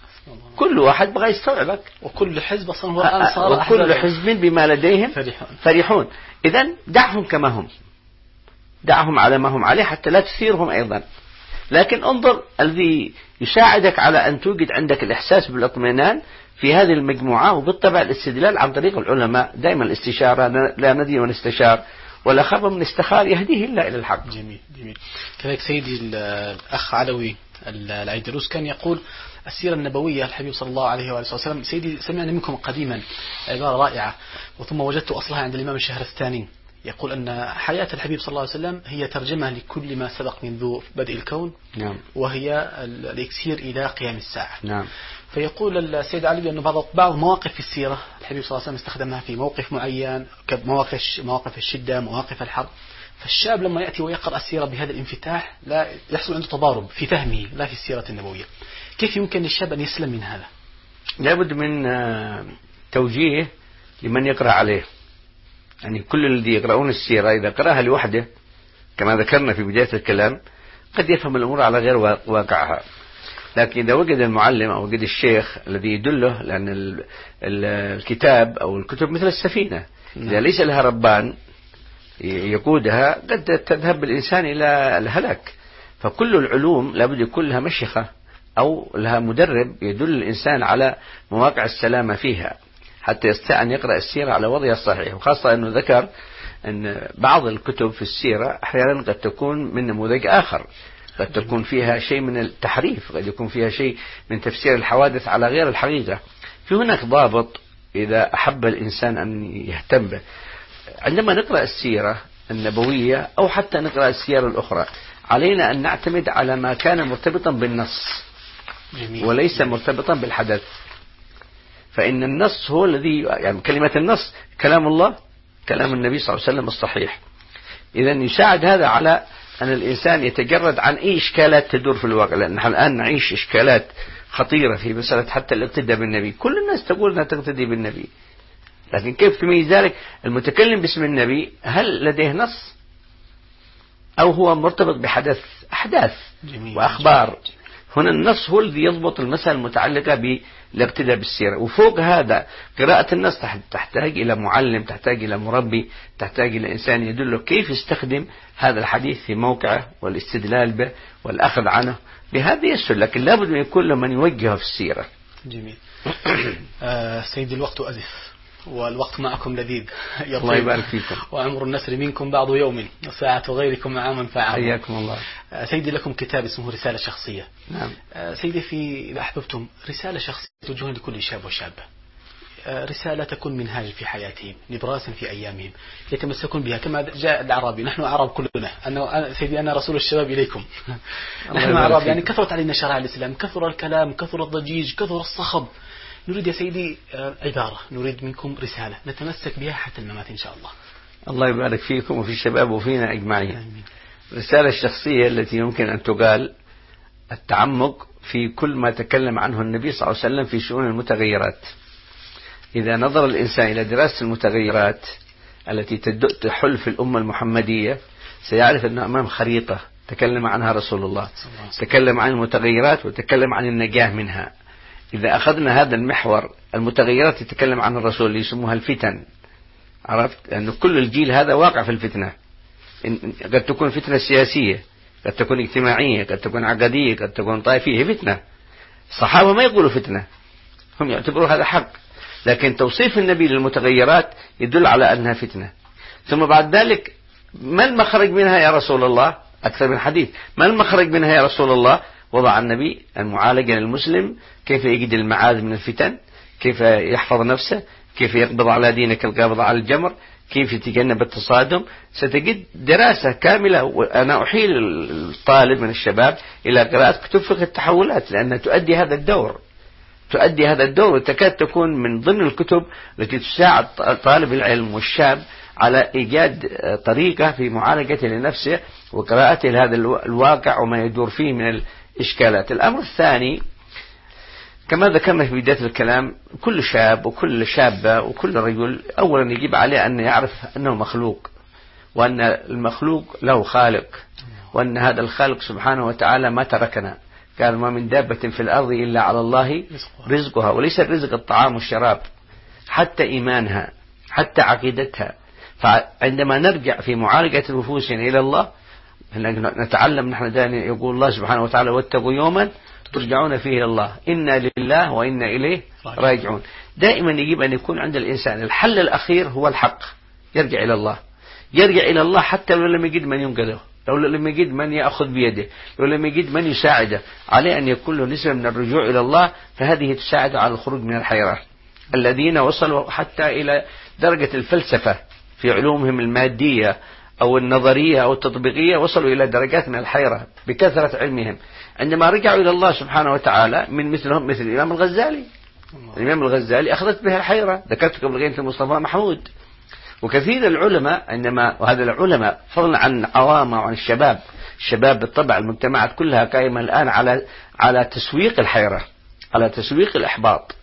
كل واحد بغى يستوعبك، وكل حزب أصلا هو الآن صار وكل حزب بما لديهم فرحون, فرحون. إذن دعهم كما هم، دعهم على ما هم عليه حتى لا تثيرهم أيضا. لكن انظر الذي يساعدك على أن توجد عندك الإحساس بالاطمئنان في هذه المجموعة، وبالطبع الاستدلال عن طريق العلماء. دائما الاستشارة، لا ندري ونستشار ولا خاب من استخار يهديه إلا إلى الحق. جميل جميل. كذلك سيدي الأخ علوي العيدروس كان يقول السيرة النبوية الحبيب صلى الله عليه وآله وسلم. سيدي سمعنا منكم قديما عبارة رائعة وثم وجدت أصلها عند الإمام الشهرستاني، يقول أن حياة الحبيب صلى الله عليه وسلم هي ترجمة لكل ما سبق منذ بدء الكون. نعم. وهي الإكسير إلى قيام الساعة. نعم. فيقول السيد علي أنه بعض بعض مواقف في السيرة الحبيب صلى الله عليه وسلم استخدمها في موقف معين، كمواقف مواقف الشدة، مواقف الحرب. فالشاب لما يأتي ويقرأ السيرة بهذا الانفتاح لا يحصل عنده تضارب في فهمه لا في السيرة النبوية. كيف يمكن للشاب أن يسلم من هذا؟ لابد من توجيه لمن يقرأ عليه. يعني كل الذي يقرؤون السيرة إذا قرأها لوحده كما ذكرنا في بداية الكلام قد يفهم الأمور على غير واقعها، لكن إذا وجد المعلم أو وجد الشيخ الذي يدله، لأن الكتاب أو الكتب مثل السفينة إذا ليس لها ربان يقودها قد تذهب الإنسان إلى الهلاك. فكل العلوم لابد يكون لها مشيخة أو لها مدرب يدل الإنسان على مواقع السلامة فيها حتى يستطيع أن يقرأ السيرة على وضعها الصحيح. وخاصة أنه ذكر أن بعض الكتب في السيرة أحيانا قد تكون من نموذج آخر، قد تكون فيها شيء من التحريف، قد يكون فيها شيء من تفسير الحوادث على غير الحقيقة. في هناك ضابط إذا أحب الإنسان أن يهتم به. عندما نقرأ السيرة النبوية أو حتى نقرأ السيرة الأخرى علينا أن نعتمد على ما كان مرتبطا بالنص وليس مرتبطا بالحدث. فإن النص هو الذي، يعني كلمة النص كلام الله كلام النبي صلى الله عليه وسلم الصحيح. إذا يساعد هذا على أن الإنسان يتجرد عن أي إشكالات تدور في الواقع، لأن نحن الآن نعيش إشكالات خطيرة في مسألة حتى الاقتداء بالنبي. كل الناس تقول أنها تقتدي بالنبي، لكن كيف تميز ذلك؟ المتكلم باسم النبي هل لديه نص أو هو مرتبط بحدث أحداث وأخبار؟ هنا النص هو الذي يضبط المسألة المتعلقة بالاقتداء بالسيرة. وفوق هذا قراءة النص تحتاج إلى معلم، تحتاج إلى مربي، تحتاج إلى إنسان يدله كيف يستخدم هذا الحديث في موقعه والاستدلال به والأخذ عنه. بهذا يسهل، لكن لابد من يكون له من يوجهه في السيرة. جميل. آه سيدي الوقت أزف والوقت معكم لذيذ. الله يبارك فيكم. وعمر النسر منكم بعض يوم وساعة غيركم عاما فعام. حياكم الله. سيدي لكم كتاب اسمه رسالة شخصية. نعم. سيدي في إذا أحببتم رسالة شخصية توجهون لكل شاب وشابة، رسالة تكون منهاج في حياتهم، نبراسا في أيامهم يتمسكون بها. كما جاء الأعرابي، نحن أعراب كلنا، أنا سيدي أنا رسول الشباب إليكم. نحن أعراب، يعني كثرت علينا شرائع الإسلام، كثر الكلام، كثر الضجيج، كثر الصخب. نريد يا سيدي عبارة، نريد منكم رسالة نتمسك بها حتى الممات إن شاء الله. الله يبارك فيكم وفي الشباب وفينا أجمعين. الرسالة الشخصية التي يمكن أن تقال التعمق في كل ما تكلم عنه النبي صلى الله عليه وسلم في شؤون المتغيرات. إذا نظر الإنسان إلى دراسة المتغيرات التي تحل في الأمة المحمدية سيعرف أنه أمام خريطة تكلم عنها رسول الله، تكلم عن المتغيرات وتكلم عن النجاة منها. إذا أخذنا هذا المحور المتغيرات يتكلم عن الرسول اللي يسموها الفتن، عرفت أن كل الجيل هذا واقع في الفتنة. قد تكون فتنة سياسية، قد تكون اجتماعية، قد تكون عقدية، قد تكون طائفية، فتنة. الصحابة ما يقولوا فتنة، هم يعتبروا هذا حق، لكن توصيف النبي للمتغيرات يدل على أنها فتنة. ثم بعد ذلك ما المخرج منها يا رسول الله؟ أكثر من حديث. ما المخرج منها يا رسول الله؟ وضع النبي المعالجة للمسلم كيف يجد المعاذ من الفتن، كيف يحفظ نفسه، كيف يقبض على دينه كالقابض على الجمر، كيف يتجنب التصادم. ستجد دراسة كاملة. وأنا أحيل الطالب من الشباب إلى قراءة كتب فقه التحولات، لأنها تؤدي هذا الدور تؤدي هذا الدور وتكاد تكون من ضمن الكتب التي تساعد طالب العلم والشاب على إيجاد طريقة في معالجته لنفسه وقراءته لهذا الواقع وما يدور فيه من الإشكالات. الأمر الثاني كما ذكرنا في بداية الكلام، كل شاب وكل شابة وكل رجل أولا يجب عليه أن يعرف أنه مخلوق، وأن المخلوق له خالق، وأن هذا الخالق سبحانه وتعالى ما تركنا. قال ما من دابة في الأرض إلا على الله رزقها. وليس الرزق الطعام والشراب، حتى إيمانها، حتى عقيدتها. فعندما نرجع في معالجة نفوسنا إلى الله نتعلم. نحن دائما يقول الله سبحانه وتعالى واتقوا يوما ترجعون فيه إلى الله إنا لله وإنا إليه راجعون. دائما يجب أن يكون عند الإنسان الحل الأخير هو الحق، يرجع إلى الله، يرجع إلى الله حتى لو لم يجد من ينقذه، لو لم يجد من يأخذ بيده، لو لم يجد من يساعده، عليه أن يكون له نسبة من الرجوع إلى الله. فهذه تساعد على الخروج من الحيرة. الذين وصلوا حتى إلى درجة الفلسفة في علومهم المادية أو النظرية أو التطبيقية وصلوا إلى درجات من الحيرة بكثرة علمهم. عندما رجعوا إلى الله سبحانه وتعالى من مثلهم مثل الإمام الغزالي. الإمام الغزالي أخذت به الحيرة، ذكرت قبل قليل مصطفى محمود وكثير العلماء. عندما وهذا العلماء فضلا عن عوام وعن الشباب، الشباب بالطبع المجتمعات كلها قائمة الآن على على تسويق الحيرة، على تسويق الإحباط.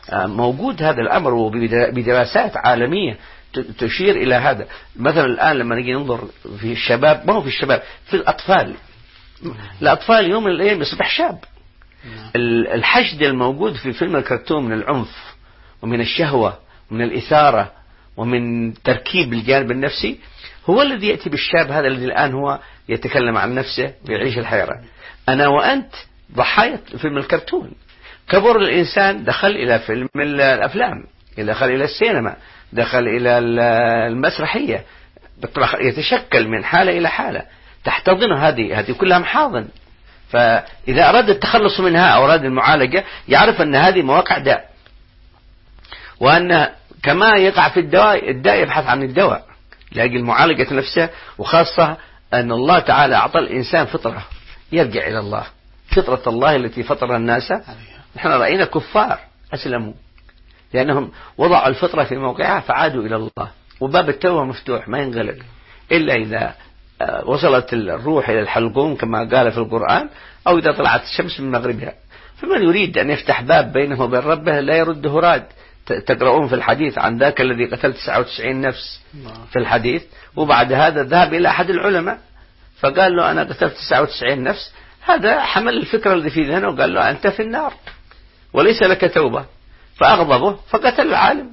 موجود هذا الأمر وبدراسات عالمية تشير إلى هذا. مثلا الآن لما نجي ننظر في الشباب، ما هو في الشباب، في الأطفال، الأطفال يوم من الأيام يصبح شاب. الحشد الموجود في فيلم الكرتون من العنف ومن الشهوة ومن الإثارة ومن تركيب الجانب النفسي هو الذي يأتي بالشاب هذا الذي الآن هو يتكلم عن نفسه ويعيش الحيرة. أنا وأنت ضحايا فيلم الكرتون. كبر الإنسان دخل إلى فيلم الأفلام، دخل إلى السينما، دخل إلى المسرحية، يتشكل من حالة إلى حالة تحتضن هذه هذه كلها محاضن. فإذا أراد التخلص منها أو أراد المعالجة يعرف أن هذه مواقع داء، وأن كما يقع في الدواء الداء يبحث عن الدواء لأجل معالجة نفسه. وخاصة أن الله تعالى أعطى الإنسان فطرة يرجع إلى الله، فطرة الله التي فطر الناس. نحن رأينا كفار أسلموا لأنهم وضعوا الفطرة في موقعها فعادوا إلى الله، وباب التوبة مفتوح ما ينغلق إلا إذا وصلت الروح إلى الحلقوم كما قال في القرآن، أو إذا طلعت الشمس من مغربها. فمن يريد أن يفتح باب بينه وبين ربه لا يرده راد. تقرؤون في الحديث عن ذاك الذي قتل تسعة وتسعين نفس في الحديث، وبعد هذا ذهب إلى أحد العلماء فقال له أنا قتلت تسعة وتسعين نفس. هذا حمل الفكرة الذي في ذهنه وقال له أنت في النار وليس لك توبة، فأغضبه فقتل العالم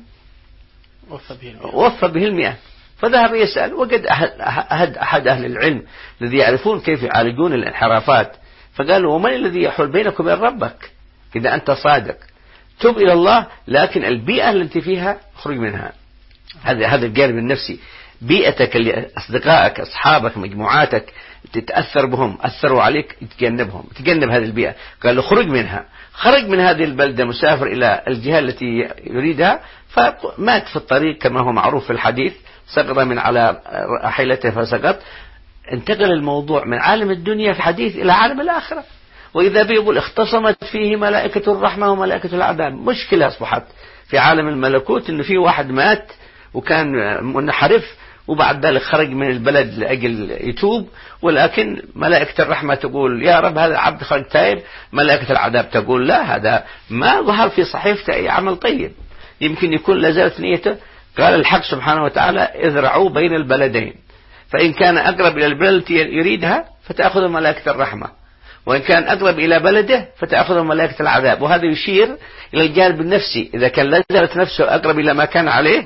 ووفى به المئة. فذهب يسأل وجد أحد, أحد أهل العلم الذي يعرفون كيف يعالجون الانحرافات، فقالوا ومن الذي يحول بينك وبين ربك إذا أنت صادق؟ تب إلى الله، لكن البيئة التي فيها خرج منها. هذا هذا الجانب النفسي. بيئتك اللي أصدقائك أصحابك مجموعاتك تتأثر بهم، أثروا عليك، تجنبهم، تجنب هذه البيئة. قال له خرج منها. خرج من هذه البلدة مسافر إلى الجهة التي يريدها، فمات في الطريق كما هو معروف في الحديث، سقط من على راحلته فسقط. انتقل الموضوع من عالم الدنيا في حديث إلى عالم الآخرة، وإذا بيقول اختصمت فيه ملائكة الرحمة وملائكة العذاب. مشكلة أصبحت في عالم الملكوت إنه في واحد مات وكان منحرف وبعد ذلك خرج من البلد لأجل يتوب، ولكن ملائكة الرحمة تقول يا رب هذا عبد خرج تائب، ملائكة العذاب تقول لا هذا ما ظهر في صحيفته أي عمل طيب، يمكن يكون لازالت نيته. قال الحق سبحانه وتعالى اذرعوا بين البلدين، فإن كان أقرب إلى البلد التي يريدها فتأخذ ملائكة الرحمة، وإن كان أقرب إلى بلده فتأخذ ملائكة العذاب. وهذا يشير إلى الجانب النفسي، إذا كان لازالت نفسه أقرب إلى ما كان عليه،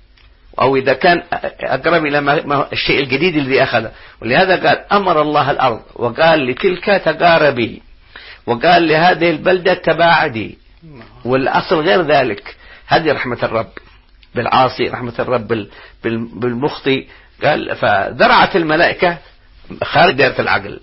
أو إذا كان أقرب إلى ما الشيء الجديد الذي أخذه. ولهذا قال أمر الله الأرض وقال لتلك تقاربي، وقال لهذه البلدة تباعدي، والأصل غير ذلك. هذه رحمة الرب بالعاصي، رحمة الرب بالمخطئ. قال فذرعت الملائكة خارج دائرة العقل،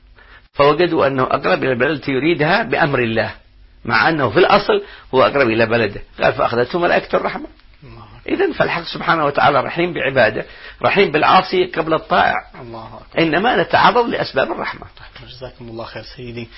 فوجدوا أنه أقرب إلى البلد التي يريدها بأمر الله، مع أنه في الأصل هو أقرب إلى بلده. قال فأخذته ملائكة الرحمة. إذن فالحق سبحانه وتعالى رحيم بعباده، رحيم بالعاصي قبل الطائع. الله أكبر. إنما نتعرض لأسباب الرحمة. جزاكم الله خير سيدي.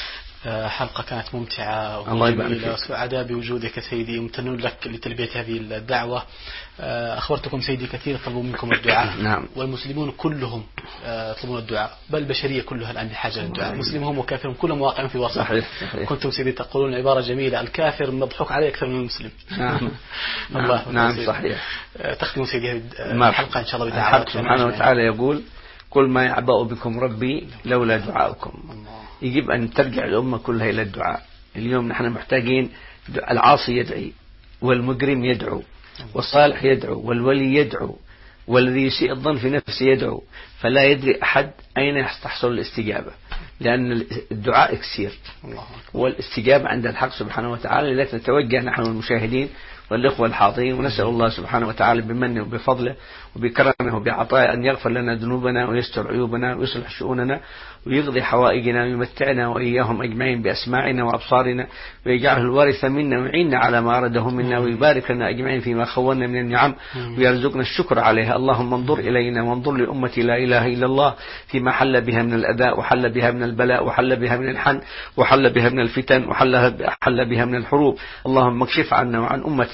حلقة كانت ممتعة وجميلة، وسعداء بوجودك سيدي، وممتنون لك لتلبية هذه الدعوة. أخبرتكم سيدي كثير طلبوا منكم الدعاء. نعم. والمسلمون كلهم يطلبون الدعاء، بل البشرية كلها الآن بحاجة للدعاء، مسلمهم وكافرهم كلهم واقعين في وسط. صحيح. صحيح. كنتم سيدي تقولون عبارة جميلة، الكافر مضحوك عليه أكثر من المسلم. نعم. الله نعم. نعم صحيح. تختم سيدي الحلقة إن شاء الله بدعاء. الحق سبحانه وتعالى يقول قل ما يعبأ بكم ربي لولا دعاؤكم. يجب أن ترجع الأمة كلها إلى الدعاء. اليوم نحن محتاجين، العاصي يدعي، والمجرم يدعو، والصالح يدعو، والولي يدعو، والذي يسيء الظن في نفسه يدعو، فلا يدري أحد أين تحصل الاستجابة، لأن الدعاء كثير والاستجابة عند الحق سبحانه وتعالى. لذلك نتوجه نحن المشاهدين والإخوة الحاضرين ونسأل الله سبحانه وتعالى بمنه وبفضله وبكرمه وبعطائه أن يغفر لنا ذنوبنا ويستر عيوبنا ويصلح شؤوننا ويقضي حوائجنا ويمتعنا وإياهم أجمعين بأسماعنا وأبصارنا، ويجعله الوارث منا ويعيننا على ما أراده منا، ويبارك لنا أجمعين فيما خولنا من النعم، ويرزقنا الشكر عليها. اللهم انظر إلينا وانظر لأمة لا إله إلا الله فيما حل بها من الأذى، وحل بها من البلاء، وحل بها من الحن، وحل بها من الفتن، وحل بها من الحروب. اللهم اكشف عنا وعن أمة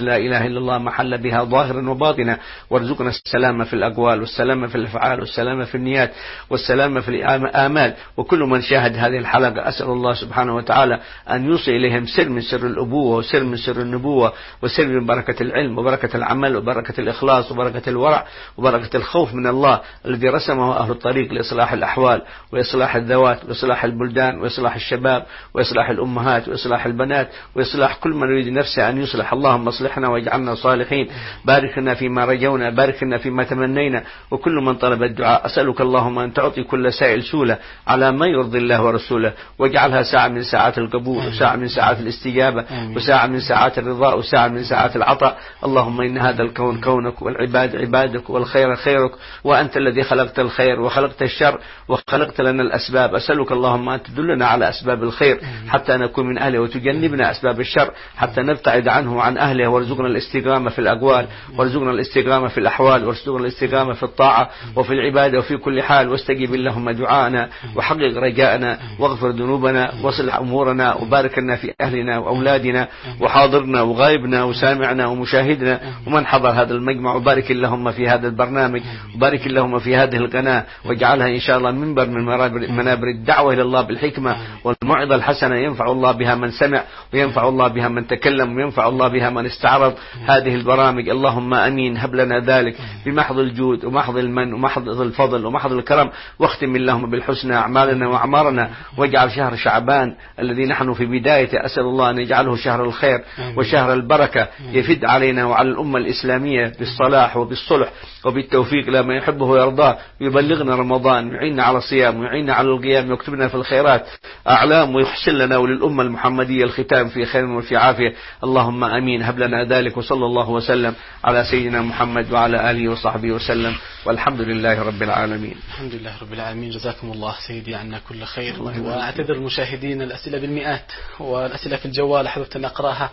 لا إله إلا الله محل بها ظاهرا وباطنا، وارزقنا السلامة في الأقوال والسلامة في الأفعال والسلامة في النيات والسلامة في الآمال. وكل من شاهد هذه الحلقة أسأل الله سبحانه وتعالى أن يوصي إليهم سر من سر الأبوة وسر من سر النبوة وسر من بركة العلم وبركة العمل وبركة الإخلاص وبركة الورع وبركة الخوف من الله الذي رسمه أهل الطريق لإصلاح الأحوال وإصلاح الذوات وإصلاح البلدان وإصلاح الشباب وإصلاح الأمهات وإصلاح البنات وإصلاح كل من يريد نفسه أن يصلح. اللهم اصلحنا واجعلنا صالحين، بارك لنا فيما رجونا، بارك لنا فيما تمنينا. وكل من طلب الدعاء أسألك اللهم أن تعطي كل سائل سولة على ما يرضي الله ورسوله، واجعلها ساعة من ساعات القبول وساعة من ساعات الاستجابة وساعة من ساعات الرضا وساعة من ساعات العطاء. اللهم إن هذا الكون كونك والعباد عبادك والخير خيرك، وأنت الذي خلقت الخير وخلقت الشر وخلقت لنا الأسباب. أسألك اللهم أن تدلنا على أسباب الخير حتى نكون من أهله، وتجنبنا أسباب الشر حتى نبتعد عنه وعن أهله. وارزقنا الاستقامة في الأقوال، وارزقنا الاستقامة في الأحوال، وارزقنا الاستقامة في الطاعة وفي العبادة وفي كل حال. واستجب اللهم دعاءنا وحقق رجاءنا واغفر ذنوبنا واصلح أمورنا، وبارك لنا في أهلنا وأولادنا وحاضرنا وغائبنا وسامعنا ومشاهدنا ومن حضر هذا المجمع. وبارك اللهم في هذا البرنامج، وبارك اللهم في هذه القناة، واجعلها إن شاء الله منبر من منابر الدعوة إلى الله بالحكمة والموعظة الحسنة، ينفع الله بها من سمع وينفع الله بها من تكلم وينفع الله بها من استعرض هذه البرامج. اللهم أمين، هب لنا ذلك بمحض الجود ومحض المن ومحض الفضل ومحض الكرم. واختم اللهم بالحسنى أعمالنا وأعمارنا، واجعل شهر شعبان الذي نحن في بدايته أسأل الله أن يجعله شهر الخير وشهر البركة، يفد علينا وعلى الأمة الإسلامية بالصلاح وبالصلح وبالتوفيق لما يحبه ويرضاه، ويبلغنا رمضان، ويعيننا على الصيام، ويعيننا على القيام، ويكتبنا في الخيرات أعلام، ويحسن لنا وللأمة المحمدية الختام في خير وفي عافية. اللهم أمين، هب لنا ذلك. وصلى الله وسلم على سيدنا محمد وعلى آله وصحبه وسلم، والحمد لله رب العالمين. الحمد لله رب العالمين. جزاكم الله سيدي عنا كل خير. وأعتذر المشاهدين، الأسئلة بالمئات والأسئلة في الجوال حدثت أن أقرأها،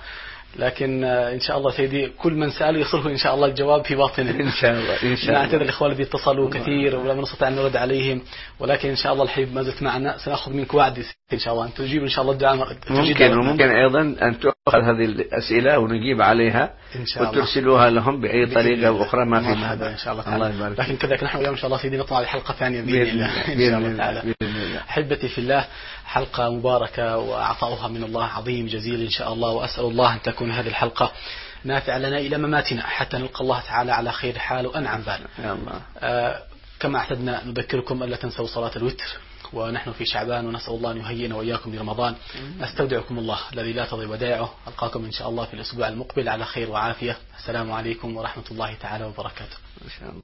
لكن إن شاء الله سيدي كل من سأل يصله إن شاء الله الجواب في باطنه إن شاء الله. إن شاء الله. نعتذر الإخوان الذين اتصلوا كثير ولم نستطع أن نرد عليهم، ولكن إن شاء الله الحبيب ما زلت معنا. سنأخذ منك وعد إن شاء الله أن تجيب إن شاء الله الدعاء. ممكن وممكن أيضا أن تأخذ هذه الأسئلة ونجيب عليها إن شاء الله، وترسلوها لهم بأي طريقة أخرى ما في هذا إن شاء الله الله يبارك. لكن كذلك نحن اليوم إن شاء الله سيدي نطلع لحلقة ثانية بإذن الله إن شاء الله تعالى. أحبتي في الله، حلقة مباركة وعطاؤها من الله عظيم جزيل إن شاء الله، وأسأل الله أن تكون هذه الحلقة نافعة لنا إلى مماتنا حتى نلقى الله تعالى على خير حال وأنعم بال. يا الله. آه كما اعتدنا نذكركم ألا تنسوا صلاة الوتر، ونحن في شعبان، ونسأل الله أن يهيئنا وإياكم لرمضان. أستودعكم الله الذي لا تضيع ودائعه. ألقاكم إن شاء الله في الأسبوع المقبل على خير وعافية. السلام عليكم ورحمة الله تعالى وبركاته.